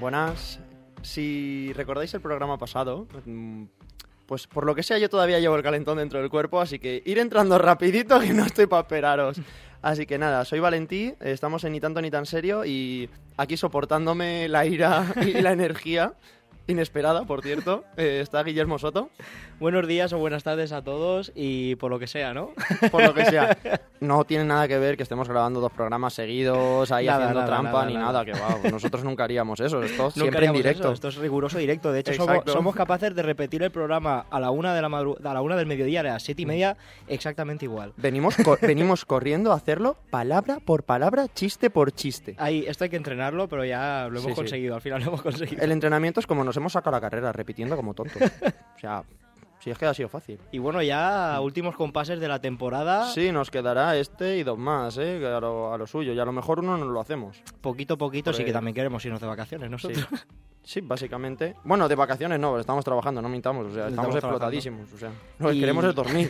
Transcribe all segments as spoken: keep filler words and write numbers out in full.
Buenas. Si recordáis el programa pasado, pues por lo que sea yo todavía llevo el calentón dentro del cuerpo, así que ir entrando rapidito que no estoy para esperaros. Así que nada, soy Valentí, estamos en Ni Tanto Ni Tan Serio y aquí soportándome la ira y la energía inesperada, por cierto, eh, está Guillermo Soto. Buenos días o buenas tardes a todos y por lo que sea, ¿no? Por lo que sea. No tiene nada que ver que estemos grabando dos programas seguidos, ahí nada, haciendo nada, trampa nada, ni nada. nada, que va. Nosotros nunca haríamos eso, esto Nunca siempre en haríamos directo. eso, esto es riguroso directo. De hecho, somos, Exacto. somos capaces de repetir el programa a la una de la madru- a la una del mediodía, a las siete y media, exactamente igual. Venimos, co- venimos corriendo a hacerlo palabra por palabra, chiste por chiste. Ahí, esto hay que entrenarlo, pero ya lo hemos Sí, sí. conseguido, al final lo hemos conseguido. El entrenamiento es como nos hemos sacado la carrera, repitiendo como tontos. O sea, si es que ha sido fácil. Y bueno, ya últimos compases de la temporada, Sí, nos quedará este y dos más, ¿eh? A lo, a lo suyo. Y a lo mejor uno no lo hacemos. poquito a poquito, sí Por que ahí. también queremos irnos de vacaciones Sí. nosotros. Sí, básicamente. Bueno, de vacaciones no, estamos trabajando, no mintamos. O sea, estamos, Estamos explotadísimos. O sea, lo que Y- queremos es dormir.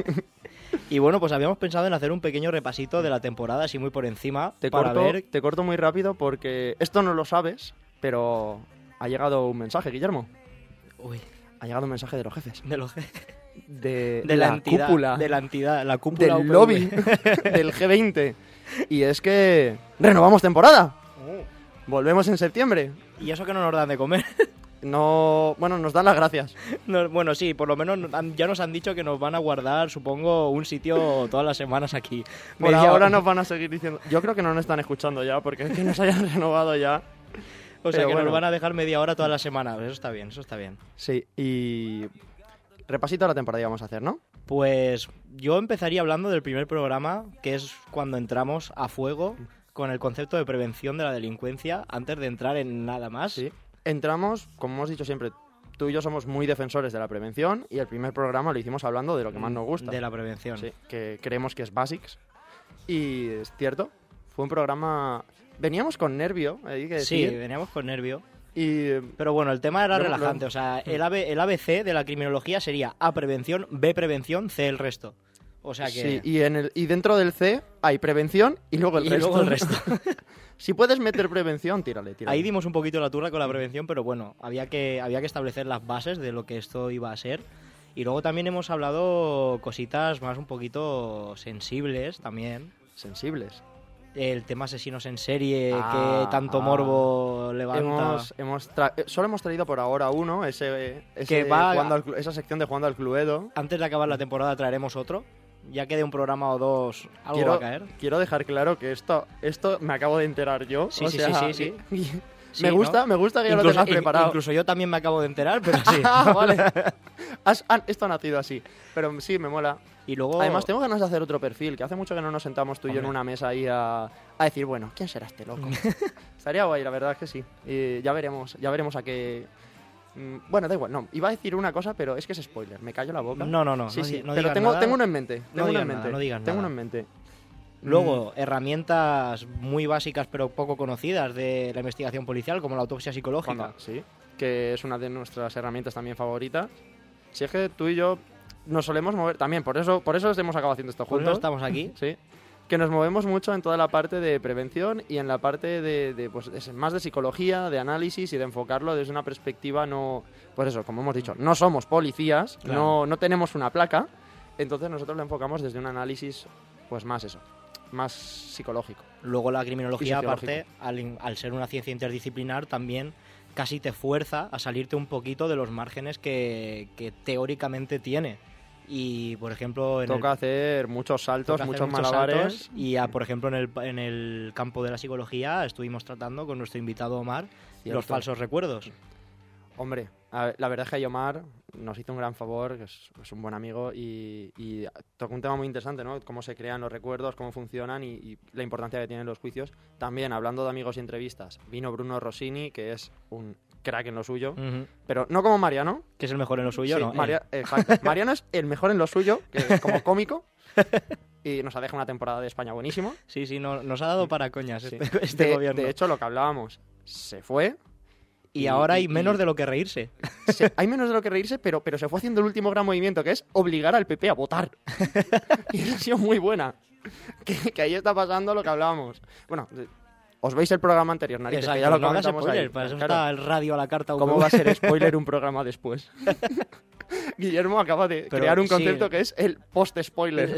Y bueno, pues habíamos pensado en hacer un pequeño repasito de la temporada, así muy por encima, Te para corto, ver... te corto muy rápido porque esto no lo sabes, pero ha llegado un mensaje, Guillermo. Uy, Ha llegado un mensaje de los jefes. de, los... De, de la, entidad, cúpula. de la entidad, la cúpula del U P V. lobby del G veinte. Y es que renovamos temporada. Volvemos en septiembre. Y eso que no nos dan de comer. No, bueno, nos dan las gracias. No, bueno, sí, por lo menos han- ya nos han dicho que nos van a guardar, supongo, un sitio todas las semanas aquí. Por Media ahora hora. nos van a seguir diciendo. Yo creo que no nos están escuchando ya, porque es que nos hayan renovado ya. O sea, pero que bueno. nos van a dejar media hora todas las semanas. Eso está bien, eso está bien. Sí, y repasito de la temporada vamos a hacer, ¿no? Pues yo empezaría hablando del primer programa, que es cuando entramos a fuego con el concepto de prevención de la delincuencia, antes de entrar en nada más. Sí. Entramos, como hemos dicho siempre, tú y yo somos muy defensores de la prevención y el primer programa lo hicimos hablando de lo que más nos gusta. De la prevención. Sí, que creemos que es Basics. Y es cierto, fue un programa... Veníamos con nervio, hay que Sí, decir. veníamos con nervio. Y Pero bueno, el tema era Lo- lo- relajante. O sea, el, A B, el A B C de la criminología sería A, prevención, B, prevención, C, el resto. O sea que... sí, y, en el, y dentro del C hay prevención y luego el Y resto. luego el resto. Si puedes meter prevención, tírale, tírale. Ahí dimos un poquito la turra con la prevención, pero bueno, había que, había que establecer las bases de lo que esto iba a ser. Y luego también hemos hablado cositas más un poquito sensibles también. Sensibles. El tema asesinos en serie, Ah, que tanto ah. morbo levanta. Hemos, hemos tra- eh, solo hemos traído por ahora uno, ese, ese Que va- jugando al clu- esa sección de Jugando al Cluedo. Antes de acabar la temporada traeremos otro. Ya que de un programa o dos algo Quiero, va a caer. quiero dejar claro que esto, esto me acabo de enterar yo. Sí, o sí, sea, sí, sí, sí. Sí, me ¿no? gusta, me gusta que ya lo Incluso, tengas in- preparado. incluso yo también me acabo de enterar, pero sí. Ah, vale. Has- ah, esto ha nacido así. Pero sí, me mola. Y luego... Además, tengo ganas de hacer otro perfil, que hace mucho que no nos sentamos tú y yo en Hombre. una mesa ahí a, a decir, bueno, ¿quién será este loco? Estaría guay, la verdad es que sí. Y ya veremos, ya veremos a qué... mm, Bueno, da igual, no. Iba a decir una cosa, pero es que es spoiler. Me callo la boca. No, no, no. Sí, no sí, di- no pero digas tengo, nada. tengo uno en mente. No Tengo uno digas en nada, mente. no digas tengo nada. uno en mente. Luego, herramientas muy básicas pero poco conocidas de la investigación policial, como la autopsia psicológica. Cuando- sí, que es una de nuestras herramientas también favoritas. Si es que tú y yo nos solemos mover también, por eso por eso hemos acabado haciendo esto Por eso juntos. estamos aquí. Sí. Que nos movemos mucho en toda la parte de prevención y en la parte de, de, pues, es más de psicología, de análisis y de enfocarlo desde una perspectiva no... Pues eso, como hemos dicho, no somos policías, Claro. no, no tenemos una placa, entonces nosotros lo enfocamos desde un análisis, pues más eso, más psicológico. Luego la Y criminología, sociológico. aparte, al, al ser una ciencia interdisciplinar, también casi te fuerza a salirte un poquito de los márgenes que, que teóricamente tiene. Y, por ejemplo, en el, Toca hacer muchos saltos, toca hacer muchos malabares. saltos y, a, por ejemplo, en el, en el campo de la psicología estuvimos tratando con nuestro invitado Omar Cierto. los falsos recuerdos. Hombre, a ver, la verdad es que Yomar nos hizo un gran favor, que es, es un buen amigo, y, y tocó un tema muy interesante, ¿no? Cómo se crean los recuerdos, cómo funcionan y, y la importancia que tienen los juicios. También, hablando de amigos y entrevistas, vino Bruno Rossini, que es un crack en lo suyo, Ujú. pero no como Mariano. Que es el mejor en lo suyo, Sí, ¿no? Maria- exacto. Mariano es el mejor en lo suyo, que es como cómico, y nos ha dejado una temporada de España buenísimo. Eh, sí, sí, no- nos ha dado para coñas Sí. este, este de, gobierno. de hecho, lo que hablábamos, se fue. y ahora hay y- menos y- de lo que reírse. Se- hay menos de lo que reírse, pero, pero se fue haciendo el último gran movimiento, que es obligar al P P a votar. Y eso ha sido muy buena. Que, que ahí está pasando lo que hablábamos. Bueno, de- os veis el programa anterior, narices, Exacto, que ya lo no hagas comentamos spoiler, ahí. para eso Claro. está el radio a la carta. ¿Cómo va a ser spoiler un programa después? Guillermo acaba de Pero crear un sí. concepto que es el post-spoiler.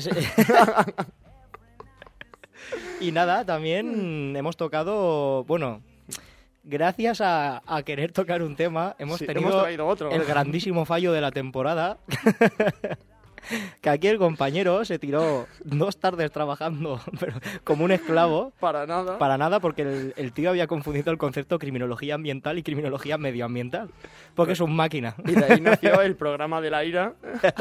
Y nada, también hemos tocado, bueno, gracias a, a querer tocar un tema, hemos Sí, tenido hemos traído otro. el grandísimo fallo de la temporada. Que aquí el compañero se tiró dos tardes trabajando pero como un esclavo. Para nada. Para nada, porque el, el tío había confundido el concepto criminología ambiental y criminología medioambiental. Porque es un máquina. Y de ahí nació el programa de la ira.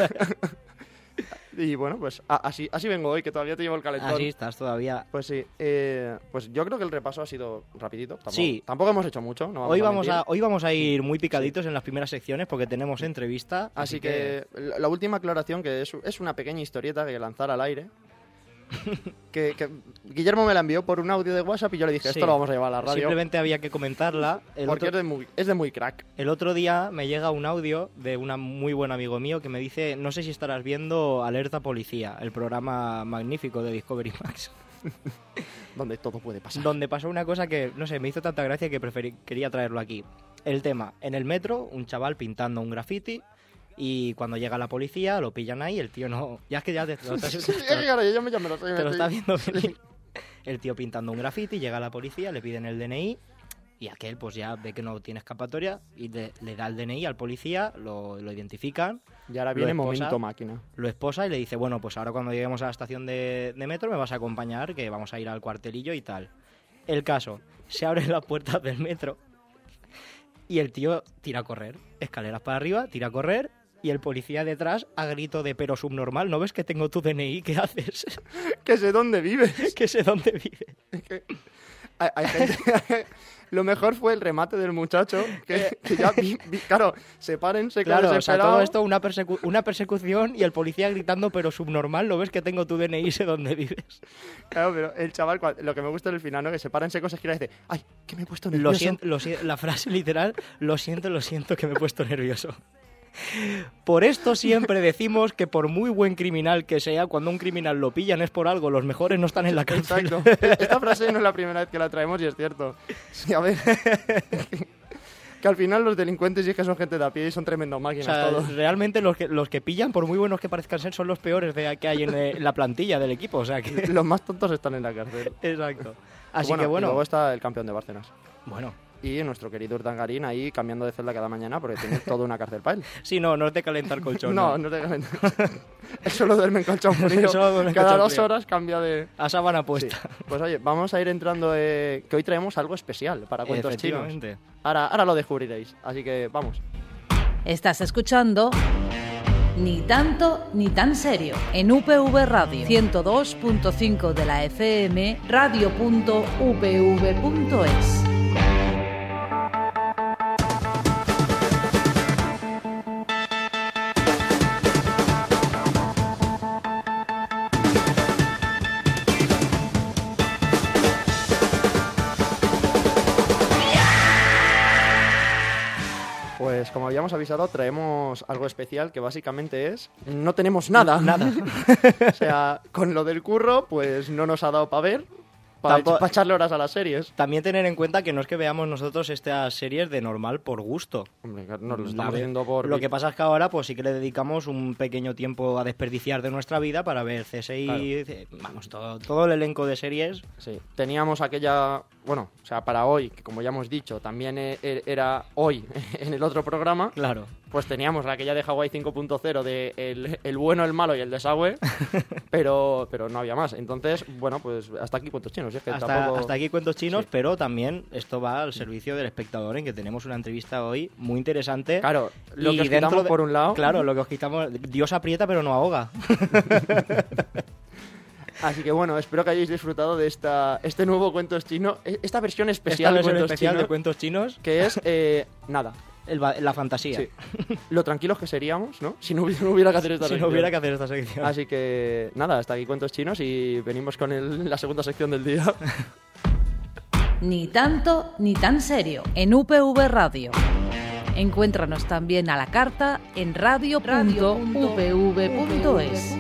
Y bueno, pues a- así, así vengo hoy, que todavía te llevo el calentón. Así estás todavía. Pues sí, eh, pues yo creo que el repaso ha sido rapidito. Tampoco, Sí. Tampoco hemos hecho mucho. No vamos Hoy a vamos, a, mentir. hoy vamos a ir muy picaditos en las primeras secciones porque tenemos entrevista. Así que la la última aclaración, que es, es una pequeña historieta que lanzar al aire. que, que Guillermo me la envió por un audio de WhatsApp y yo le dije, Sí. esto lo vamos a llevar a la radio. Simplemente había que comentarla. El Porque otro, es, de muy, es de muy crack. el otro día me llega un audio de un muy buen amigo mío que me dice, no sé si estarás viendo Alerta Policía, el programa magnífico de Discovery Max, Donde todo puede pasar. donde pasó una cosa que, no sé, me hizo tanta gracia que preferí, quería traerlo aquí. El tema, en el metro, un chaval pintando un graffiti y cuando llega la policía lo pillan ahí, el tío no... Ya es que ya te, te lo estás- Sí, es que claro, yo ya me, ya me lo sé, te lo me está estoy- viendo venir. El tío pintando un graffiti, llega la policía, le piden el D N I y aquel pues ya ve que no tiene escapatoria y le, le da el D N I al policía, lo, lo identifican, Y ahora Lo viene esposa. momento máquina. lo esposa y le dice, bueno, pues ahora cuando lleguemos a la estación de, de metro me vas a acompañar, que vamos a ir al cuartelillo y tal. El caso, se abren las puertas del metro y el tío tira a correr, escaleras para arriba, tira a correr. Y el policía detrás, a grito de pero subnormal, ¿no ves que tengo tu D N I? ¿Qué haces? Que sé dónde vives. Que sé dónde vive. Es que hay, hay gente... Lo mejor fue el remate del muchacho, que, que ya, vi- vi- claro, se paren, se queda Claro, o sea, desesperado. todo esto una, persecu- una persecución y el policía gritando, pero subnormal, ¿no ves que tengo tu D N I y sé dónde vives? Claro, pero el chaval, cua- lo que me gusta del final, ¿no? Que se para en secos, se gira y dice, ay, que me he puesto nervioso. Lo siento, lo si- la frase literal, lo siento, lo siento que me he puesto nervioso. Por esto siempre decimos que por muy buen criminal que sea, cuando un criminal lo pillan es por algo, los mejores no están en la cárcel. Exacto. Esta frase no es la primera vez que la traemos y es cierto. Sí, a ver. Que al final los delincuentes sí que son gente de a pie y son tremendos O máquinas sea, todos. realmente los que, los que pillan, por muy buenos que parezcan ser, son los peores de, que hay en, eh, en la plantilla del equipo. O sea que... Los más tontos están en la cárcel. Exacto. Así Bueno, que y bueno, luego está el campeón de Bárcenas. bueno. Y nuestro querido Urdangarín ahí cambiando de celda cada mañana porque tiene toda una cárcel para él. Sí, no, no es de calentar colchón. No, no te Él solo duerme en colchón frío. Solo duerme en Cada colchón dos frío. horas cambia de... A sábana Sí. puesta. Pues oye, vamos a ir entrando... eh, que hoy traemos algo especial para cuentos chinos. Efectivamente. Ahora, ahora lo descubriréis. Así que vamos. Estás escuchando Ni tanto ni tan serio en U P V Radio ciento dos punto cinco de la F M, radio punto u p v punto es. Pues como habíamos avisado, traemos algo especial que básicamente es... No tenemos nada. Nada. O sea, con lo del curro, pues no nos ha dado para ver, para Tampo- echarle horas a las series. También tener en cuenta que no es que veamos nosotros estas series de normal por gusto. Hombre, nos lo La estamos ve- haciendo por... Lo que pasa es que ahora pues sí que le dedicamos un pequeño tiempo a desperdiciar de nuestra vida para ver C S I, Claro. eh, vamos, todo, todo el elenco de series. Sí, teníamos aquella... Bueno, o sea, para hoy, que como ya hemos dicho, también e- e- era hoy en el otro programa, Claro. pues teníamos aquella de Hawái cinco punto cero de el, el bueno, el malo y el desagüe, pero, pero no había más. Entonces, bueno, pues hasta aquí cuentos chinos. y Es que Hasta, tampoco... hasta aquí cuentos chinos, Sí. pero también esto va al servicio del espectador, en que tenemos una entrevista hoy muy interesante. Claro, lo Y que os dentro quitamos de- por un lado... Claro, lo que os quitamos. Dios aprieta, pero no ahoga. Así que bueno, espero que hayáis disfrutado de esta, este nuevo cuentos chino, e- esta versión especial, Esta versión de cuentos especial chinos, de cuentos chinos, que es eh, nada. el va- la fantasía. Sí. Lo tranquilos que seríamos, ¿no? Si no hubiera, no hubiera que hacer esta Si no sección. hubiera que hacer esta sección. Así que nada, hasta aquí cuentos chinos y venimos con el- la segunda sección del día. Ni tanto ni tan serio en U P V Radio. Encuéntranos también a la carta en radio punto u p v punto es.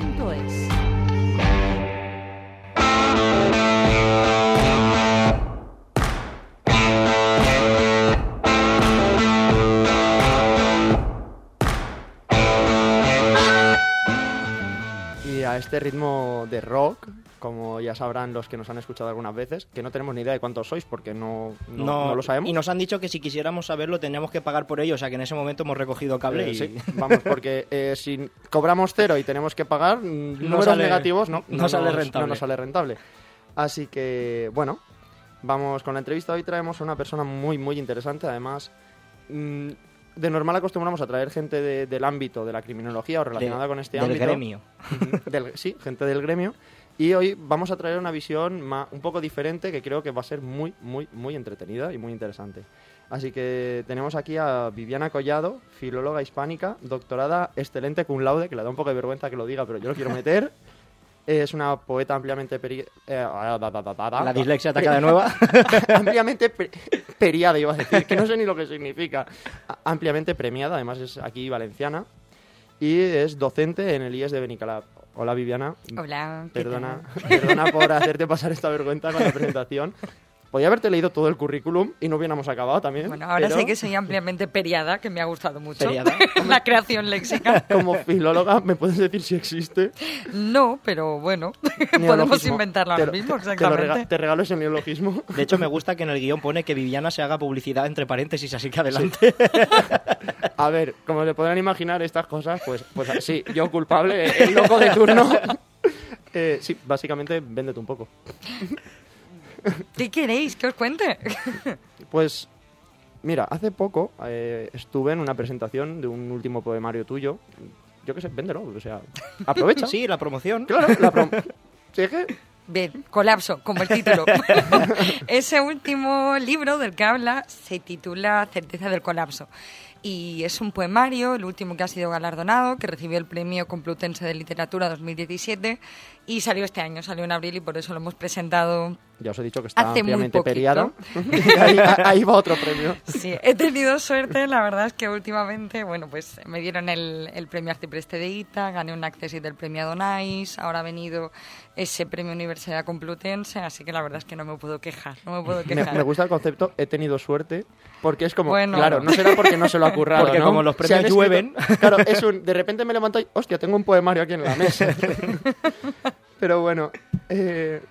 a este ritmo de rock, como ya sabrán los que nos han escuchado algunas veces, que no tenemos ni idea de cuántos sois porque no, no, No, no lo sabemos. Y nos han dicho que si quisiéramos saberlo tendríamos que pagar por ello, o sea que en ese momento hemos recogido cable Eh, y... sí, vamos, porque eh, si cobramos cero y tenemos que pagar, mm, números sale- negativos no, no sale nos, rentable. no nos sale rentable. Así que, bueno, vamos con la entrevista. Hoy traemos a una persona muy, muy interesante. Además, mm, de normal acostumbramos a traer gente de- del ámbito de la criminología o relacionada de- con este del ámbito. gremio. Del- sí, gente del gremio. Y hoy vamos a traer una visión ma- un poco diferente que creo que va a ser muy, muy, muy entretenida y muy interesante. Así que tenemos aquí a Viviana Collado, filóloga hispánica, doctorada excelente cum laude, que le da un poco de vergüenza que lo diga, pero yo lo quiero meter. Es una poeta ampliamente peri... eh, da, da, da, da, da. La dislexia ataca de nueva. ampliamente pre- periada, iba a decir, que no sé ni lo que significa. A- ampliamente premiada, además es aquí valenciana, y es docente en el I E S de Benicalap. Hola, Viviana. Hola, ¿qué Perdona, tal? perdona por hacerte pasar esta vergüenza con la presentación. Podía haberte leído todo el currículum y no hubiéramos acabado también. Bueno, ahora pero sé que soy ampliamente periada, que me ha gustado mucho. Periada. La creación léxica. como filóloga, ¿me puedes decir si existe? No, pero bueno, podemos Neologismo. inventarlo Te ahora lo- mismo, te lo exactamente. rega- te regalo ese neologismo. De hecho, me gusta que en el guión pone que Viviana se haga publicidad entre paréntesis, así que adelante. A ver, como se podrán imaginar estas cosas, pues, pues sí, yo culpable, el loco de turno. Eh, sí, básicamente, véndete un poco. ¿Qué queréis que os cuente? Pues, mira, hace poco eh, estuve en una presentación de un último poemario tuyo. Yo qué sé, véndelo, o sea, aprovecha. Sí, la promoción. Claro, la prom... Sí, es que... Bien, colapso, como el título. Ese último libro del que habla se titula Certeza del colapso. Y es un poemario, el último que ha sido galardonado, que recibió el Premio Complutense de Literatura dos mil diecisiete y salió este año, salió en abril y por eso lo hemos presentado. Ya os he dicho que está Hace muy ampliamente poquito. periada. ahí, ahí va otro premio. Sí, he tenido suerte, la verdad es que últimamente, bueno, pues me dieron el, el premio Arcipreste de Ita, gané un accessit del premio Adonais, ahora ha venido ese premio Universidad Complutense, así que la verdad es que no me puedo quejar, no me puedo Me, quejar. me gusta el concepto, he tenido suerte, porque es como, Bueno. claro, no será porque no se lo ha currado, Porque ¿no? como los Se premios han escrito- llueven. Claro, es un, de repente me levanto y, hostia, tengo un poemario aquí en la mesa. Pero bueno, eh,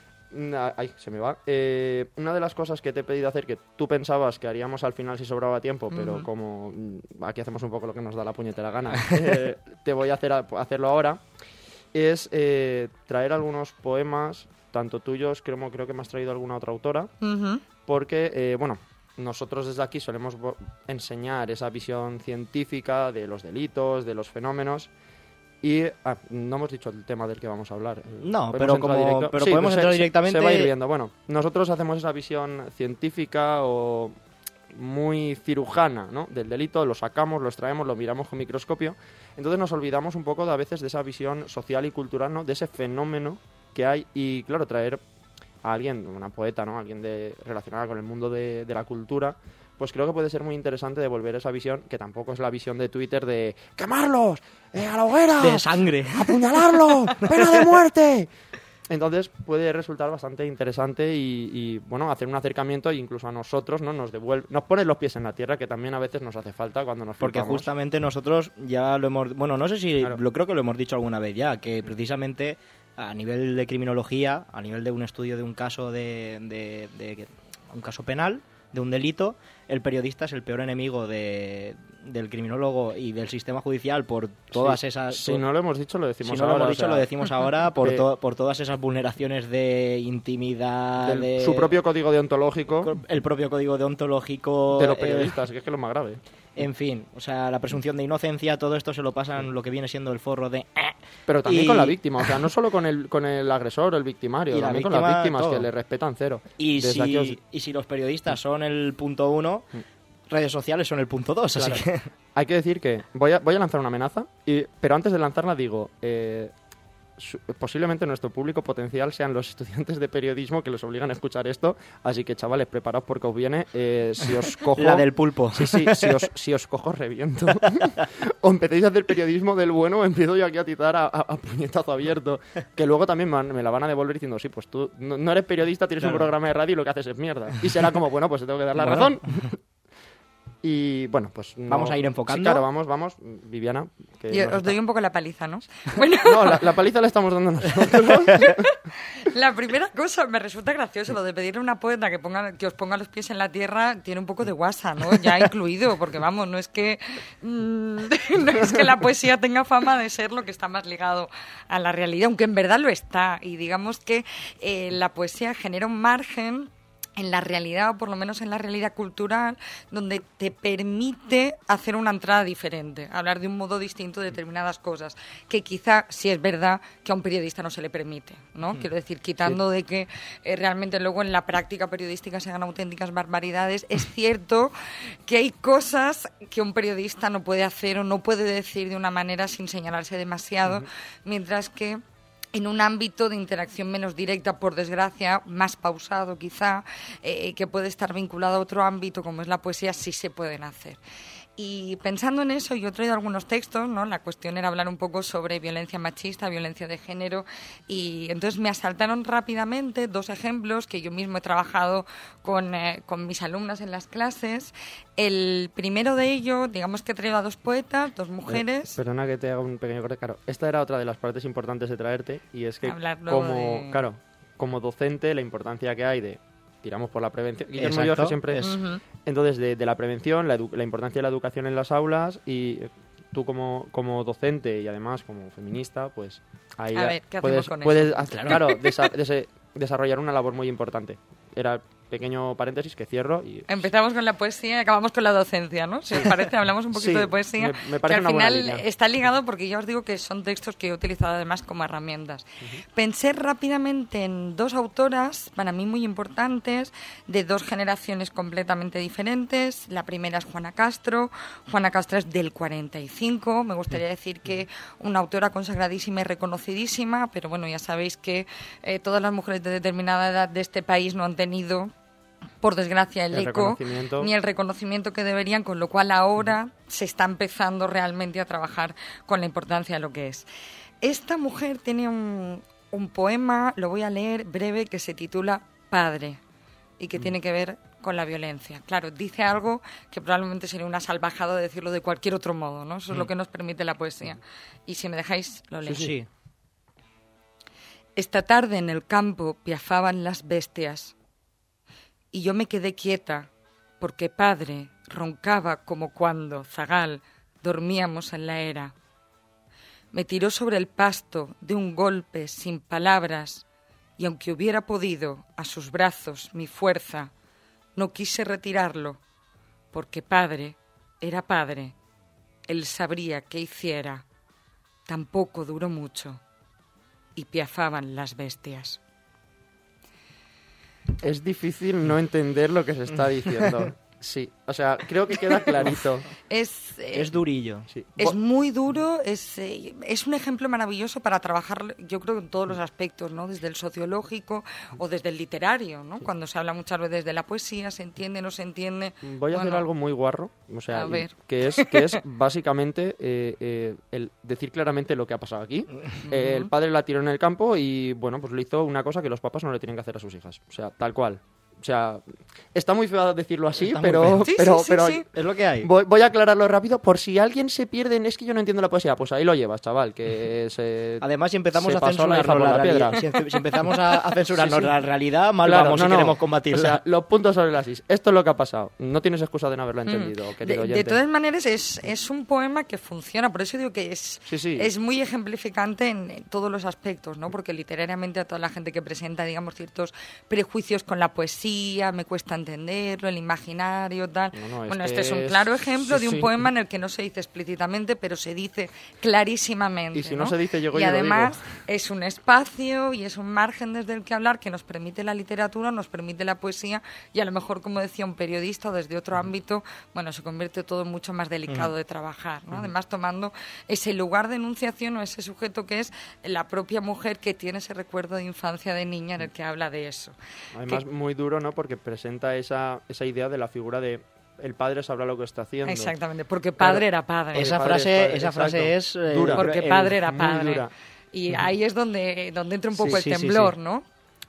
na- ay, se me va. Eh, una de las cosas que te he pedido hacer, que tú pensabas que haríamos al final si sobraba tiempo, pero Ujú. como mm, aquí hacemos un poco lo que nos da la puñetera gana, eh, te voy a hacer a- hacerlo ahora, es eh, traer algunos poemas, tanto tuyos, creo, creo que me has traído alguna otra autora, Ujú. porque, eh, bueno, nosotros desde aquí solemos vo- enseñar esa visión científica de los delitos, de los fenómenos, y ah, no hemos dicho el tema del que vamos a hablar. No, ¿Podemos pero entrar como- directo? pero Sí, podemos pues entrar se- directamente- Se va a ir viendo. Bueno, nosotros hacemos esa visión científica o muy cirujana, ¿no? Del delito, lo sacamos, lo extraemos, lo miramos con microscopio. Entonces nos olvidamos un poco de, a veces de esa visión social y cultural, ¿no? De ese fenómeno que hay y, claro, traer a alguien, una poeta, ¿no? Alguien de, relacionada con el mundo de, de la cultura, pues creo que puede ser muy interesante devolver esa visión, que tampoco es la visión de Twitter de ¡quemarlos! ¡Eh, a la hoguera! De sangre. ¡Apuñalarlos! ¡Pena de muerte! Entonces puede resultar bastante interesante y, y, bueno, hacer un acercamiento e incluso a nosotros, ¿no? Nos devuelve, nos pone los pies en la tierra, que también a veces nos hace falta cuando nos Porque flipamos. justamente nosotros ya lo hemos... Bueno, no sé si... Claro. Lo creo que lo hemos dicho alguna vez ya, que precisamente a nivel de criminología, a nivel de un estudio de un caso de... de, de- un caso penal, de un delito, el periodista es el peor enemigo de, del criminólogo y del sistema judicial por todas Sí, esas... Si no lo hemos dicho, lo decimos Si no ahora. lo hemos o dicho, sea, lo decimos ahora por, de- to- por todas esas vulneraciones de intimidad, del- de... Su propio código deontológico el propio código deontológico... de los eh, periodistas, que es que es lo más grave. en fin, o sea, la presunción de inocencia, todo esto se lo pasan lo que viene siendo el forro de... "Eh". Pero también Y- con la víctima, o sea, no solo con el, con el agresor o el victimario, Y la también con las víctima, víctimas todo. que le respetan cero. Y Desde aquí os- si, y si los periodistas son el punto uno, redes sociales son el punto dos, así Claro. que... Hay que decir que voy a, voy a lanzar una amenaza, y, pero antes de lanzarla digo, eh, su- posiblemente nuestro público potencial sean los estudiantes de periodismo que los obligan a escuchar esto, así que chavales, preparaos porque os viene, eh, si os cojo... La del pulpo. Sí, sí, si os, si os cojo reviento. O empecéis a hacer periodismo del bueno, o empiezo yo aquí a titar a, a- a puñetazo abierto. Que luego también me, van- me la van a devolver diciendo, sí, pues tú no, no eres periodista, tienes Claro. un programa de radio y lo que haces es mierda. Y será como, bueno, pues te tengo que dar la Bueno. razón. Y bueno, pues... no- Vamos a ir enfocando. Sí, claro, vamos, vamos. Viviana. Que Y nos os está- doy un poco la paliza, ¿no? Bueno, No, la, la paliza la estamos dando nosotros. la primera cosa, me resulta gracioso lo de pedirle a una poeta que, ponga, que os ponga los pies en la tierra, tiene un poco de guasa, ¿no? Ya incluido, porque vamos, no es que mm, no es que la poesía tenga fama de ser lo que está más ligado a la realidad, aunque en verdad lo está. Y digamos que eh, la poesía genera un margen en la realidad, o por lo menos en la realidad cultural, donde te permite hacer una entrada diferente, hablar de un modo distinto de determinadas cosas, que quizá sí es verdad que a un periodista no se le permite, ¿no? Quiero decir, quitando de que eh, realmente luego en la práctica periodística se hagan auténticas barbaridades, es cierto que hay cosas que un periodista no puede hacer o no puede decir de una manera sin señalarse demasiado, mientras que en un ámbito de interacción menos directa, por desgracia, más pausado quizá, eh, que puede estar vinculado a otro ámbito como es la poesía, sí se pueden hacer. Y pensando en eso, yo he traído algunos textos, ¿no? La cuestión era hablar un poco sobre violencia machista, violencia de género, y entonces me asaltaron rápidamente dos ejemplos que yo mismo he trabajado con, eh, con mis alumnas en las clases. El primero de ellos, digamos que he traído a dos poetas, dos mujeres. Eh, perdona que te haga un pequeño corte. Claro, esta era otra de las partes importantes de traerte, y es que Hablar luego como, de- claro, como docente, la importancia que hay de tiramos por la prevención. Guillermo Exacto, Llosa siempre es- Ujú. Entonces, de, de la prevención, la, edu- la importancia de la educación en las aulas, y tú como, como docente y además como feminista, pues ahí A ver, ¿qué hacemos puedes, con puedes eso? ah, claro, desa- dese- desarrollar una labor muy importante. Era pequeño paréntesis que cierro y... Empezamos con la poesía y acabamos con la docencia, ¿no? Si os parece, hablamos un poquito Sí, de poesía. me- me parece que al una buena final línea. está ligado porque ya os digo que son textos que he utilizado además como herramientas. Pensé rápidamente en dos autoras, para mí muy importantes, de dos generaciones completamente diferentes. La primera es Juana Castro. Juana Castro es del cuarenta y cinco. Me gustaría decir que una autora consagradísima y reconocidísima, pero bueno, ya sabéis que eh, todas las mujeres de determinada edad de este país no han tenido, por desgracia, el, El eco reconocimiento. ni el reconocimiento que deberían, con lo cual ahora se está empezando realmente a trabajar con la importancia de lo que es. Esta mujer tiene un, un poema, lo voy a leer breve, que se titula Padre y que tiene que ver con la violencia. Claro, dice algo que probablemente sería una salvajada de decirlo de cualquier otro modo, ¿no? Eso es lo que nos permite la poesía. Y si me dejáis, lo leo. Sí, sí. Esta tarde en el campo piafaban las bestias y yo me quedé quieta porque padre roncaba como cuando, zagal, dormíamos en la era. Me tiró sobre el pasto de un golpe sin palabras y aunque hubiera podido a sus brazos mi fuerza, no quise retirarlo porque padre era padre. Él sabría qué hiciera. Tampoco duró mucho y piafaban las bestias. Es difícil no entender lo que se está diciendo. Sí, o sea, creo que queda clarito. Es, eh, Es durillo. Sí. es Bo- muy duro, es, eh, es un ejemplo maravilloso para trabajar, yo creo, en todos los aspectos, ¿no? Desde el sociológico o desde el literario, ¿no? Cuando se habla muchas veces de la poesía, se entiende, no se entiende. Voy a hacer Bueno, algo muy guarro, o sea, A y- ver. que es que es básicamente eh, eh, el decir claramente lo que ha pasado aquí. Eh, el padre la tiró en el campo y bueno, pues le hizo una cosa que los papás no le tienen que hacer a sus hijas, o sea, tal cual. O sea, está muy feo decirlo así, Está muy pero, feo. Sí, pero, sí, sí, pero sí. Es lo que hay. Voy, voy a aclararlo rápido por si alguien se pierde en es que yo no entiendo la poesía. Pues ahí lo llevas, chaval, que se... Además, si empezamos se a pasó la hija censurarnos por la, la realidad, piedra. si, si empezamos a, a censurarnos Sí, sí. la realidad, mal Claro, vamos no, si no. queremos combatirla. O sea, los puntos sobre las is. Esto es lo que ha pasado. No tienes excusa de no haberlo entendido, Mm. querido de, de oyente. todas maneras, es, es un poema que funciona, por eso digo que es, Sí, sí. es muy ejemplificante en, en todos los aspectos, ¿no? Porque literariamente a toda la gente que presenta, digamos, ciertos prejuicios con la poesía, me cuesta entenderlo, el imaginario, tal. No, no, es bueno, que este es un es- claro ejemplo sí, de un sí. poema en el que no se dice explícitamente, pero se dice clarísimamente. Y si no se dice, llego y y lo además digo. es un espacio y es un margen desde el que hablar que nos permite la literatura, nos permite la poesía y a lo mejor, como decía un periodista o desde otro ámbito, bueno, se convierte todo mucho más delicado de trabajar, ¿no? Además, tomando ese lugar de enunciación o ese sujeto que es la propia mujer que tiene ese recuerdo de infancia de niña en el que habla de eso. Además, que- muy duro, ¿no? Porque presenta esa, esa idea de la figura de el padre sabrá lo que está haciendo. Exactamente, porque padre Claro. era padre. Esa padre es frase, padre, esa frase es... exacto. eh, Dura. Porque el- padre era muy padre. dura. Y ahí es donde, donde entra un poco Sí, el sí, sí, temblor, sí. ¿no?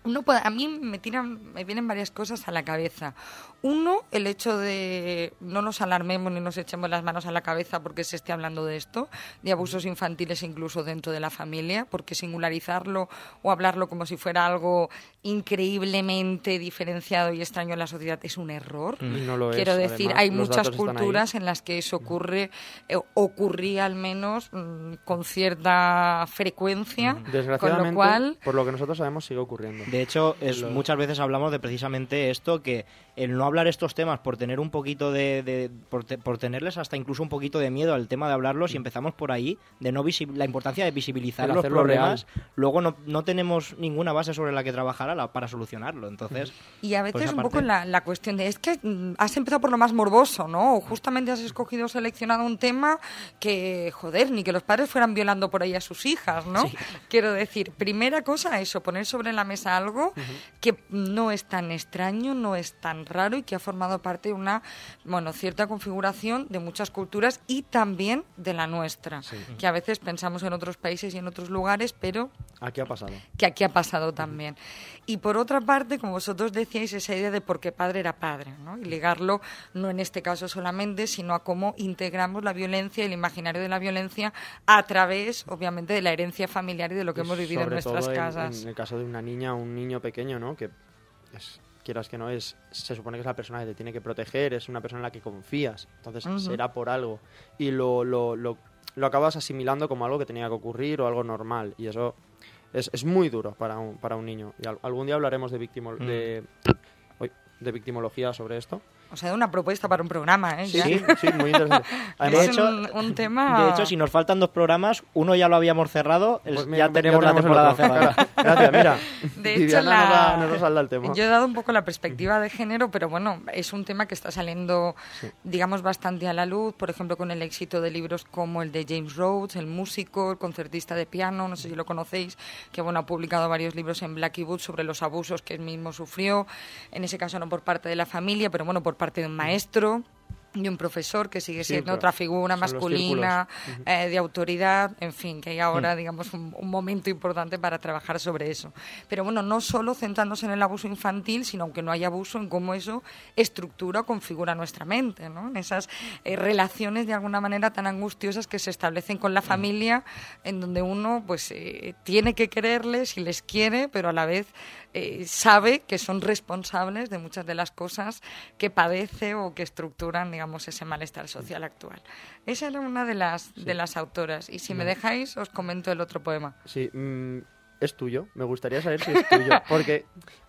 Uno puede, a mí me tiran, me vienen varias cosas a la cabeza. Uno, el hecho de no nos alarmemos ni nos echemos las manos a la cabeza porque se esté hablando de esto, de abusos infantiles incluso dentro de la familia, porque singularizarlo o hablarlo como si fuera algo increíblemente diferenciado y extraño en la sociedad es un error. Y no lo es, Quiero decir, además, hay los muchas datos están culturas ahí. en las que eso ocurre, eh, ocurría al menos mmm, con cierta frecuencia, con Desgraciadamente, lo cual... por lo que nosotros sabemos, sigue ocurriendo. De hecho, es, Lo- muchas veces hablamos de precisamente esto, que el no hablar estos temas por tener un poquito de... de- por, te- por tenerles hasta incluso un poquito de miedo al tema de hablarlos, y empezamos por ahí, de no visi- la importancia de visibilizar El los hacerlo problemas, luego no, no tenemos ninguna base sobre la que trabajar a la- para solucionarlo. Entonces, Y a por veces esa un poco parte- la, la cuestión de, es que mm, has empezado por lo más morboso, ¿no? O justamente has escogido, seleccionado un tema que, joder, ni que los padres fueran violando por ahí a sus hijas, ¿no? Quiero decir, primera cosa, eso, poner sobre la mesa algo que no es tan extraño, no es tan raro y que ha formado parte de una, bueno, cierta configuración de muchas culturas y también de la nuestra, que a veces pensamos en otros países y en otros lugares, pero Aquí ha pasado. que aquí ha pasado también. Y por otra parte, como vosotros decíais, esa idea de por qué padre era padre, ¿no? Y ligarlo no en este caso solamente, sino a cómo integramos la violencia y el imaginario de la violencia a través, obviamente, de la herencia familiar y de lo que Y hemos vivido en sobre nuestras todo en- casas. En, el caso de una niña o un niño pequeño, ¿no? Que es, quieras que no, es se supone que es la persona que te tiene que proteger, es una persona en la que confías, entonces Ujú. será por algo. Y lo, lo, lo, lo acabas asimilando como algo que tenía que ocurrir o algo normal, y eso es, es muy duro para un, para un niño. Y al- algún día hablaremos de, victimo, Mm. de, uy, de victimología sobre esto. O sea, de una propuesta para un programa, ¿eh? Sí, Ya. sí, sí, muy interesante. Además, de hecho- un, un tema... de hecho, si nos faltan dos programas, uno ya lo habíamos cerrado, el- Pues mira, ya tenemos la el temporada otro. cerrada. Gracias, mira. De hecho, Viviana la... nos, da, nos da salda el tema. Yo he dado un poco la perspectiva de género, pero bueno, es un tema que está saliendo, digamos, bastante a la luz, por ejemplo, con el éxito de libros como el de James Rhodes, el músico, el concertista de piano, no sé si lo conocéis, que bueno, ha publicado varios libros en Blackie Book sobre los abusos que él mismo sufrió, en ese caso no por parte de la familia, pero bueno, por parte de un maestro y un profesor que sigue Sí, siendo pero otra figura son los masculina, círculos. eh, de autoridad, en fin, que hay ahora, digamos, un, un momento importante para trabajar sobre eso. Pero bueno, no solo centrándose en el abuso infantil, sino aunque no haya abuso, en cómo eso estructura o configura nuestra mente, ¿no? En esas eh, relaciones de alguna manera tan angustiosas que se establecen con la familia, en donde uno pues eh, tiene que quererles y les quiere, pero a la vez eh, sabe que son responsables de muchas de las cosas que padece o que estructuran, digamos, ese malestar social actual. Esa era una de las, de las autoras. Y si me dejáis, os comento el otro poema. Sí, mm, es tuyo. Me gustaría saber si es tuyo. Porque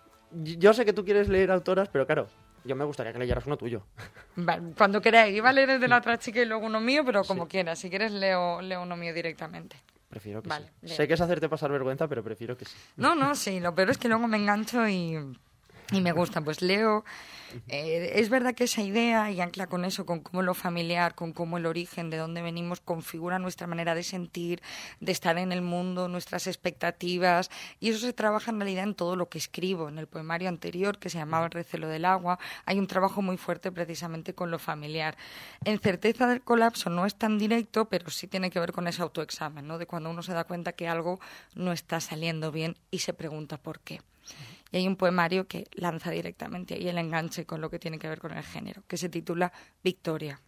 y- yo sé que tú quieres leer autoras, pero claro, yo me gustaría que leyeras uno tuyo. Vale, cuando queráis. Iba a leer el de la otra chica y luego uno mío, pero como quieras. Si quieres, leo, leo uno mío directamente. Prefiero que Vale, sí. leo. Sé que es hacerte pasar vergüenza, pero prefiero que sí. No, no, sí, lo peor es que luego me engancho y, y me gusta. Pues leo, eh, es verdad que esa idea y ancla con eso, con cómo lo familiar, con cómo el origen, de dónde venimos, configura nuestra manera de sentir, de estar en el mundo, nuestras expectativas, y eso se trabaja en realidad en todo lo que escribo. En el poemario anterior, que se llamaba El recelo del agua, hay un trabajo muy fuerte precisamente con lo familiar. En Certeza del colapso no es tan directo, pero sí tiene que ver con ese autoexamen, ¿no? De cuando uno se da cuenta que algo no está saliendo bien y se pregunta por qué. Y hay un poemario que lanza directamente ahí el enganche con lo que tiene que ver con el género, que se titula Victoria.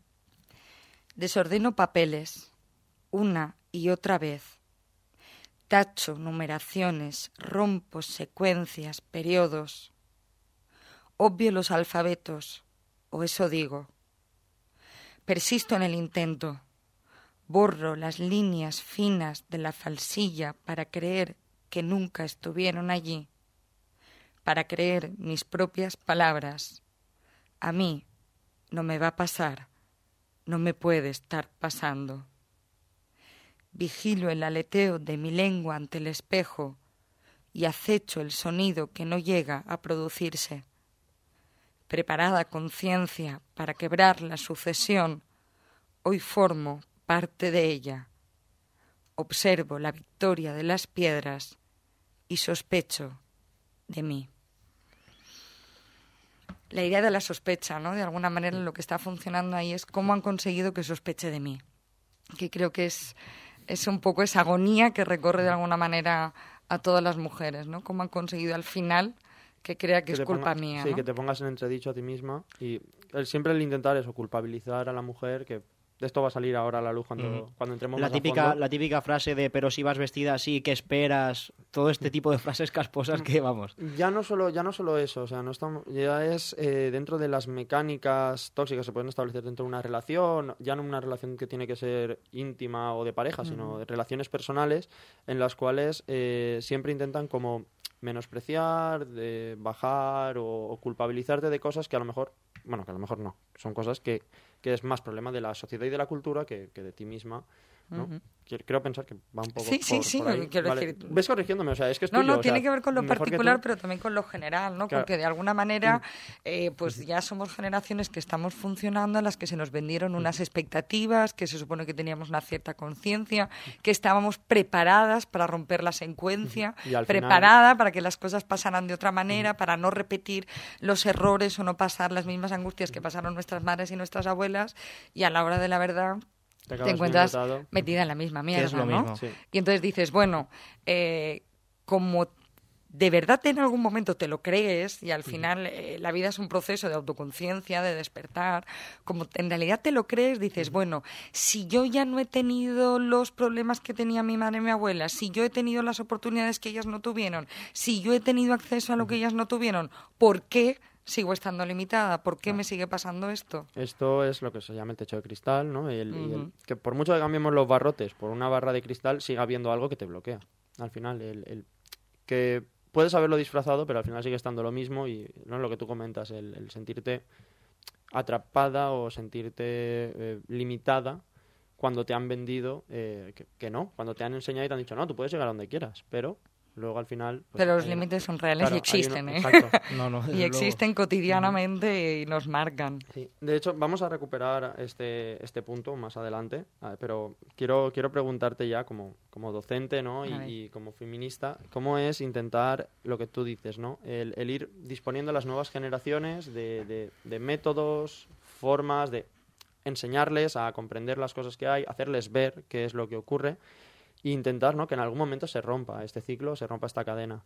Desordeno papeles, una y otra vez. Tacho numeraciones, rompo secuencias, periodos. Obvio los alfabetos, o eso digo. Persisto en el intento. Borro las líneas finas de la falsilla para creer que nunca estuvieron allí, para creer mis propias palabras. A mí no me va a pasar, no me puede estar pasando. Vigilo el aleteo de mi lengua ante el espejo y acecho el sonido que no llega a producirse. Preparada conciencia para quebrar la sucesión, hoy formo parte de ella. Observo la victoria de las piedras y sospecho de mí. La idea de la sospecha, ¿no? De alguna manera lo que está funcionando ahí es cómo han conseguido que sospeche de mí. Que creo que es, es un poco esa agonía que recorre de alguna manera a todas las mujeres, ¿no? Cómo han conseguido al final que crea que, que es culpa ponga, mía, Sí, ¿no? que te pongas en entredicho a ti misma y el, siempre el intentar eso, culpabilizar a la mujer, que esto va a salir ahora a la luz cuando, mm. cuando entremos la más típica, a fondo. La típica frase de pero si vas vestida así, ¿qué esperas? Todo este tipo de frases casposas que, vamos... Ya no solo, ya no solo eso, o sea, no estamos, ya es eh, dentro de las mecánicas tóxicas que se pueden establecer dentro de una relación, ya no una relación que tiene que ser íntima o de pareja, mm. sino de relaciones personales en las cuales eh, siempre intentan como menospreciar, de bajar o, o culpabilizarte de cosas que a lo mejor, bueno, que a lo mejor no, son cosas que, que es más problema de la sociedad y de la cultura que, que de ti misma, ¿no? Uh-huh. Quiero pensar que va un poco sí, por, sí, sí, por ahí. Quiero vale. decir... Ves corrigiéndome, o sea, es que es No, tuyo, no, o tiene sea, que ver con lo particular, pero también con lo general, ¿no? Claro. Porque de alguna manera, eh, pues ya somos generaciones que estamos funcionando, a las que se nos vendieron unas expectativas, que se supone que teníamos una cierta conciencia, que estábamos preparadas para romper la secuencia, preparada final... para que las cosas pasaran de otra manera, para no repetir los errores o no pasar las mismas angustias que pasaron nuestras madres y nuestras abuelas, y a la hora de la verdad... te, te encuentras metida en la misma mierda, es lo ¿no? Mismo. Sí. Y entonces dices, bueno, eh, como de verdad en algún momento te lo crees y al final eh, la vida es un proceso de autoconciencia, de despertar, como en realidad te lo crees, dices, bueno, si yo ya no he tenido los problemas que tenía mi madre y mi abuela, si yo he tenido las oportunidades que ellas no tuvieron, si yo he tenido acceso a lo que ellas no tuvieron, ¿por qué sigo estando limitada? ¿Por qué ah. me sigue pasando esto? Esto es lo que se llama el techo de cristal, ¿no? Y el, uh-huh. y el, que por mucho que cambiemos los barrotes por una barra de cristal, sigue habiendo algo que te bloquea. Al final, el, el que puedes haberlo disfrazado, pero al final sigue estando lo mismo y no es lo que tú comentas, el, el sentirte atrapada o sentirte eh, limitada cuando te han vendido eh, que, que no, cuando te han enseñado y te han dicho, no, tú puedes llegar a donde quieras, pero... Luego al final... Pues, pero los límites son reales claro, y existen, uno, ¿eh? Exacto. no, no, y existen luego. cotidianamente y nos marcan. Sí. De hecho, vamos a recuperar este este punto más adelante, pero quiero quiero preguntarte ya como, como docente, ¿no? Y, y como feminista, ¿cómo es intentar lo que tú dices, ¿no? El, el ir disponiendo a las nuevas generaciones de, de, de métodos, formas de enseñarles a comprender las cosas que hay, hacerles ver qué es lo que ocurre, e intentar, ¿no?, que en algún momento se rompa este ciclo, se rompa esta cadena?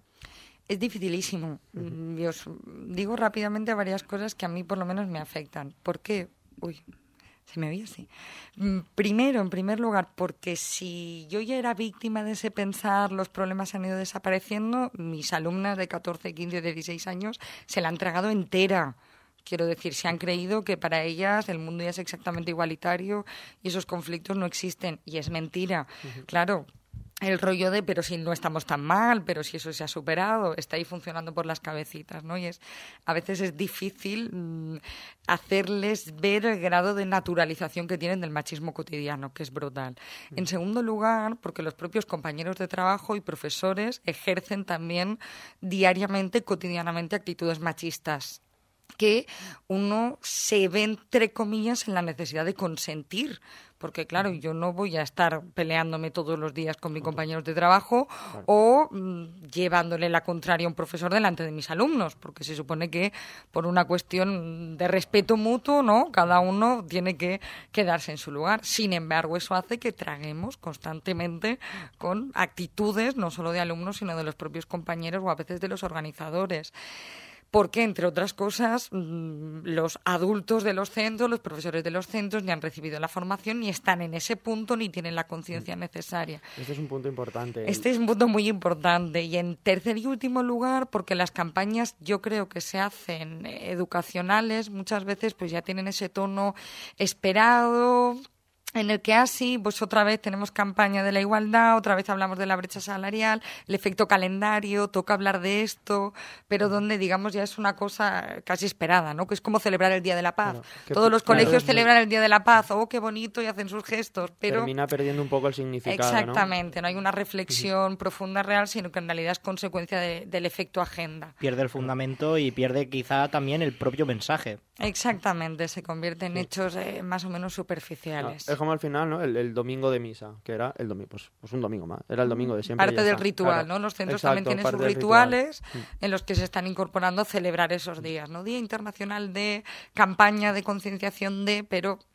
Es dificilísimo. Uh-huh. Yo os digo rápidamente varias cosas que a mí por lo menos me afectan. ¿Por qué? Uy, se me oye así. Primero, en primer lugar, porque si yo ya era víctima de ese pensar, los problemas han ido desapareciendo, mis alumnas de catorce, quince, dieciséis años se la han tragado entera. Quiero decir, se han creído que para ellas el mundo ya es exactamente igualitario y esos conflictos no existen. Y es mentira. Uh-huh. Claro, el rollo de, pero si no estamos tan mal, pero si eso se ha superado, está ahí funcionando por las cabecitas, ¿no? Y es, a veces es difícil mmm, hacerles ver el grado de naturalización que tienen del machismo cotidiano, que es brutal. Uh-huh. En segundo lugar, porque los propios compañeros de trabajo y profesores ejercen también diariamente, cotidianamente, actitudes machistas, que uno se ve, entre comillas, en la necesidad de consentir. Porque, claro, yo no voy a estar peleándome todos los días con mis compañeros de trabajo claro. o mmm, llevándole la contraria a un profesor delante de mis alumnos, porque se supone que por una cuestión de respeto mutuo, ¿no?, cada uno tiene que quedarse en su lugar. Sin embargo, eso hace que traguemos constantemente con actitudes, no solo de alumnos, sino de los propios compañeros o a veces de los organizadores. Porque, entre otras cosas, los adultos de los centros, los profesores de los centros, ni han recibido la formación, ni están en ese punto, ni tienen la conciencia necesaria. Este es un punto importante. Este es un punto muy importante. Y en tercer y último lugar, porque las campañas, yo creo que se hacen educacionales, muchas veces pues ya tienen ese tono esperado, en el que así, pues otra vez tenemos campaña de la igualdad, otra vez hablamos de la brecha salarial, el efecto calendario, toca hablar de esto, pero donde, digamos, ya es una cosa casi esperada, ¿no? Que es como celebrar el Día de la Paz. Claro, Todos los claro, colegios celebran el Día de la Paz, oh, qué bonito, y hacen sus gestos, pero... termina perdiendo un poco el significado, exactamente, ¿no? no hay una reflexión uh-huh. profunda, real, sino que en realidad es consecuencia de, del efecto agenda. Pierde el fundamento y pierde quizá también el propio mensaje. Exactamente, se convierte en sí. hechos eh, más o menos superficiales. No, es como al final, ¿no? El, el domingo de misa, que era el domingo, pues, pues un domingo más, era el domingo de siempre. Parte del ritual, claro. ¿no? Los centros Exacto, también tienen sus rituales ritual. en los que se están incorporando a celebrar esos días, ¿no? Día Internacional de campaña de concienciación de, pero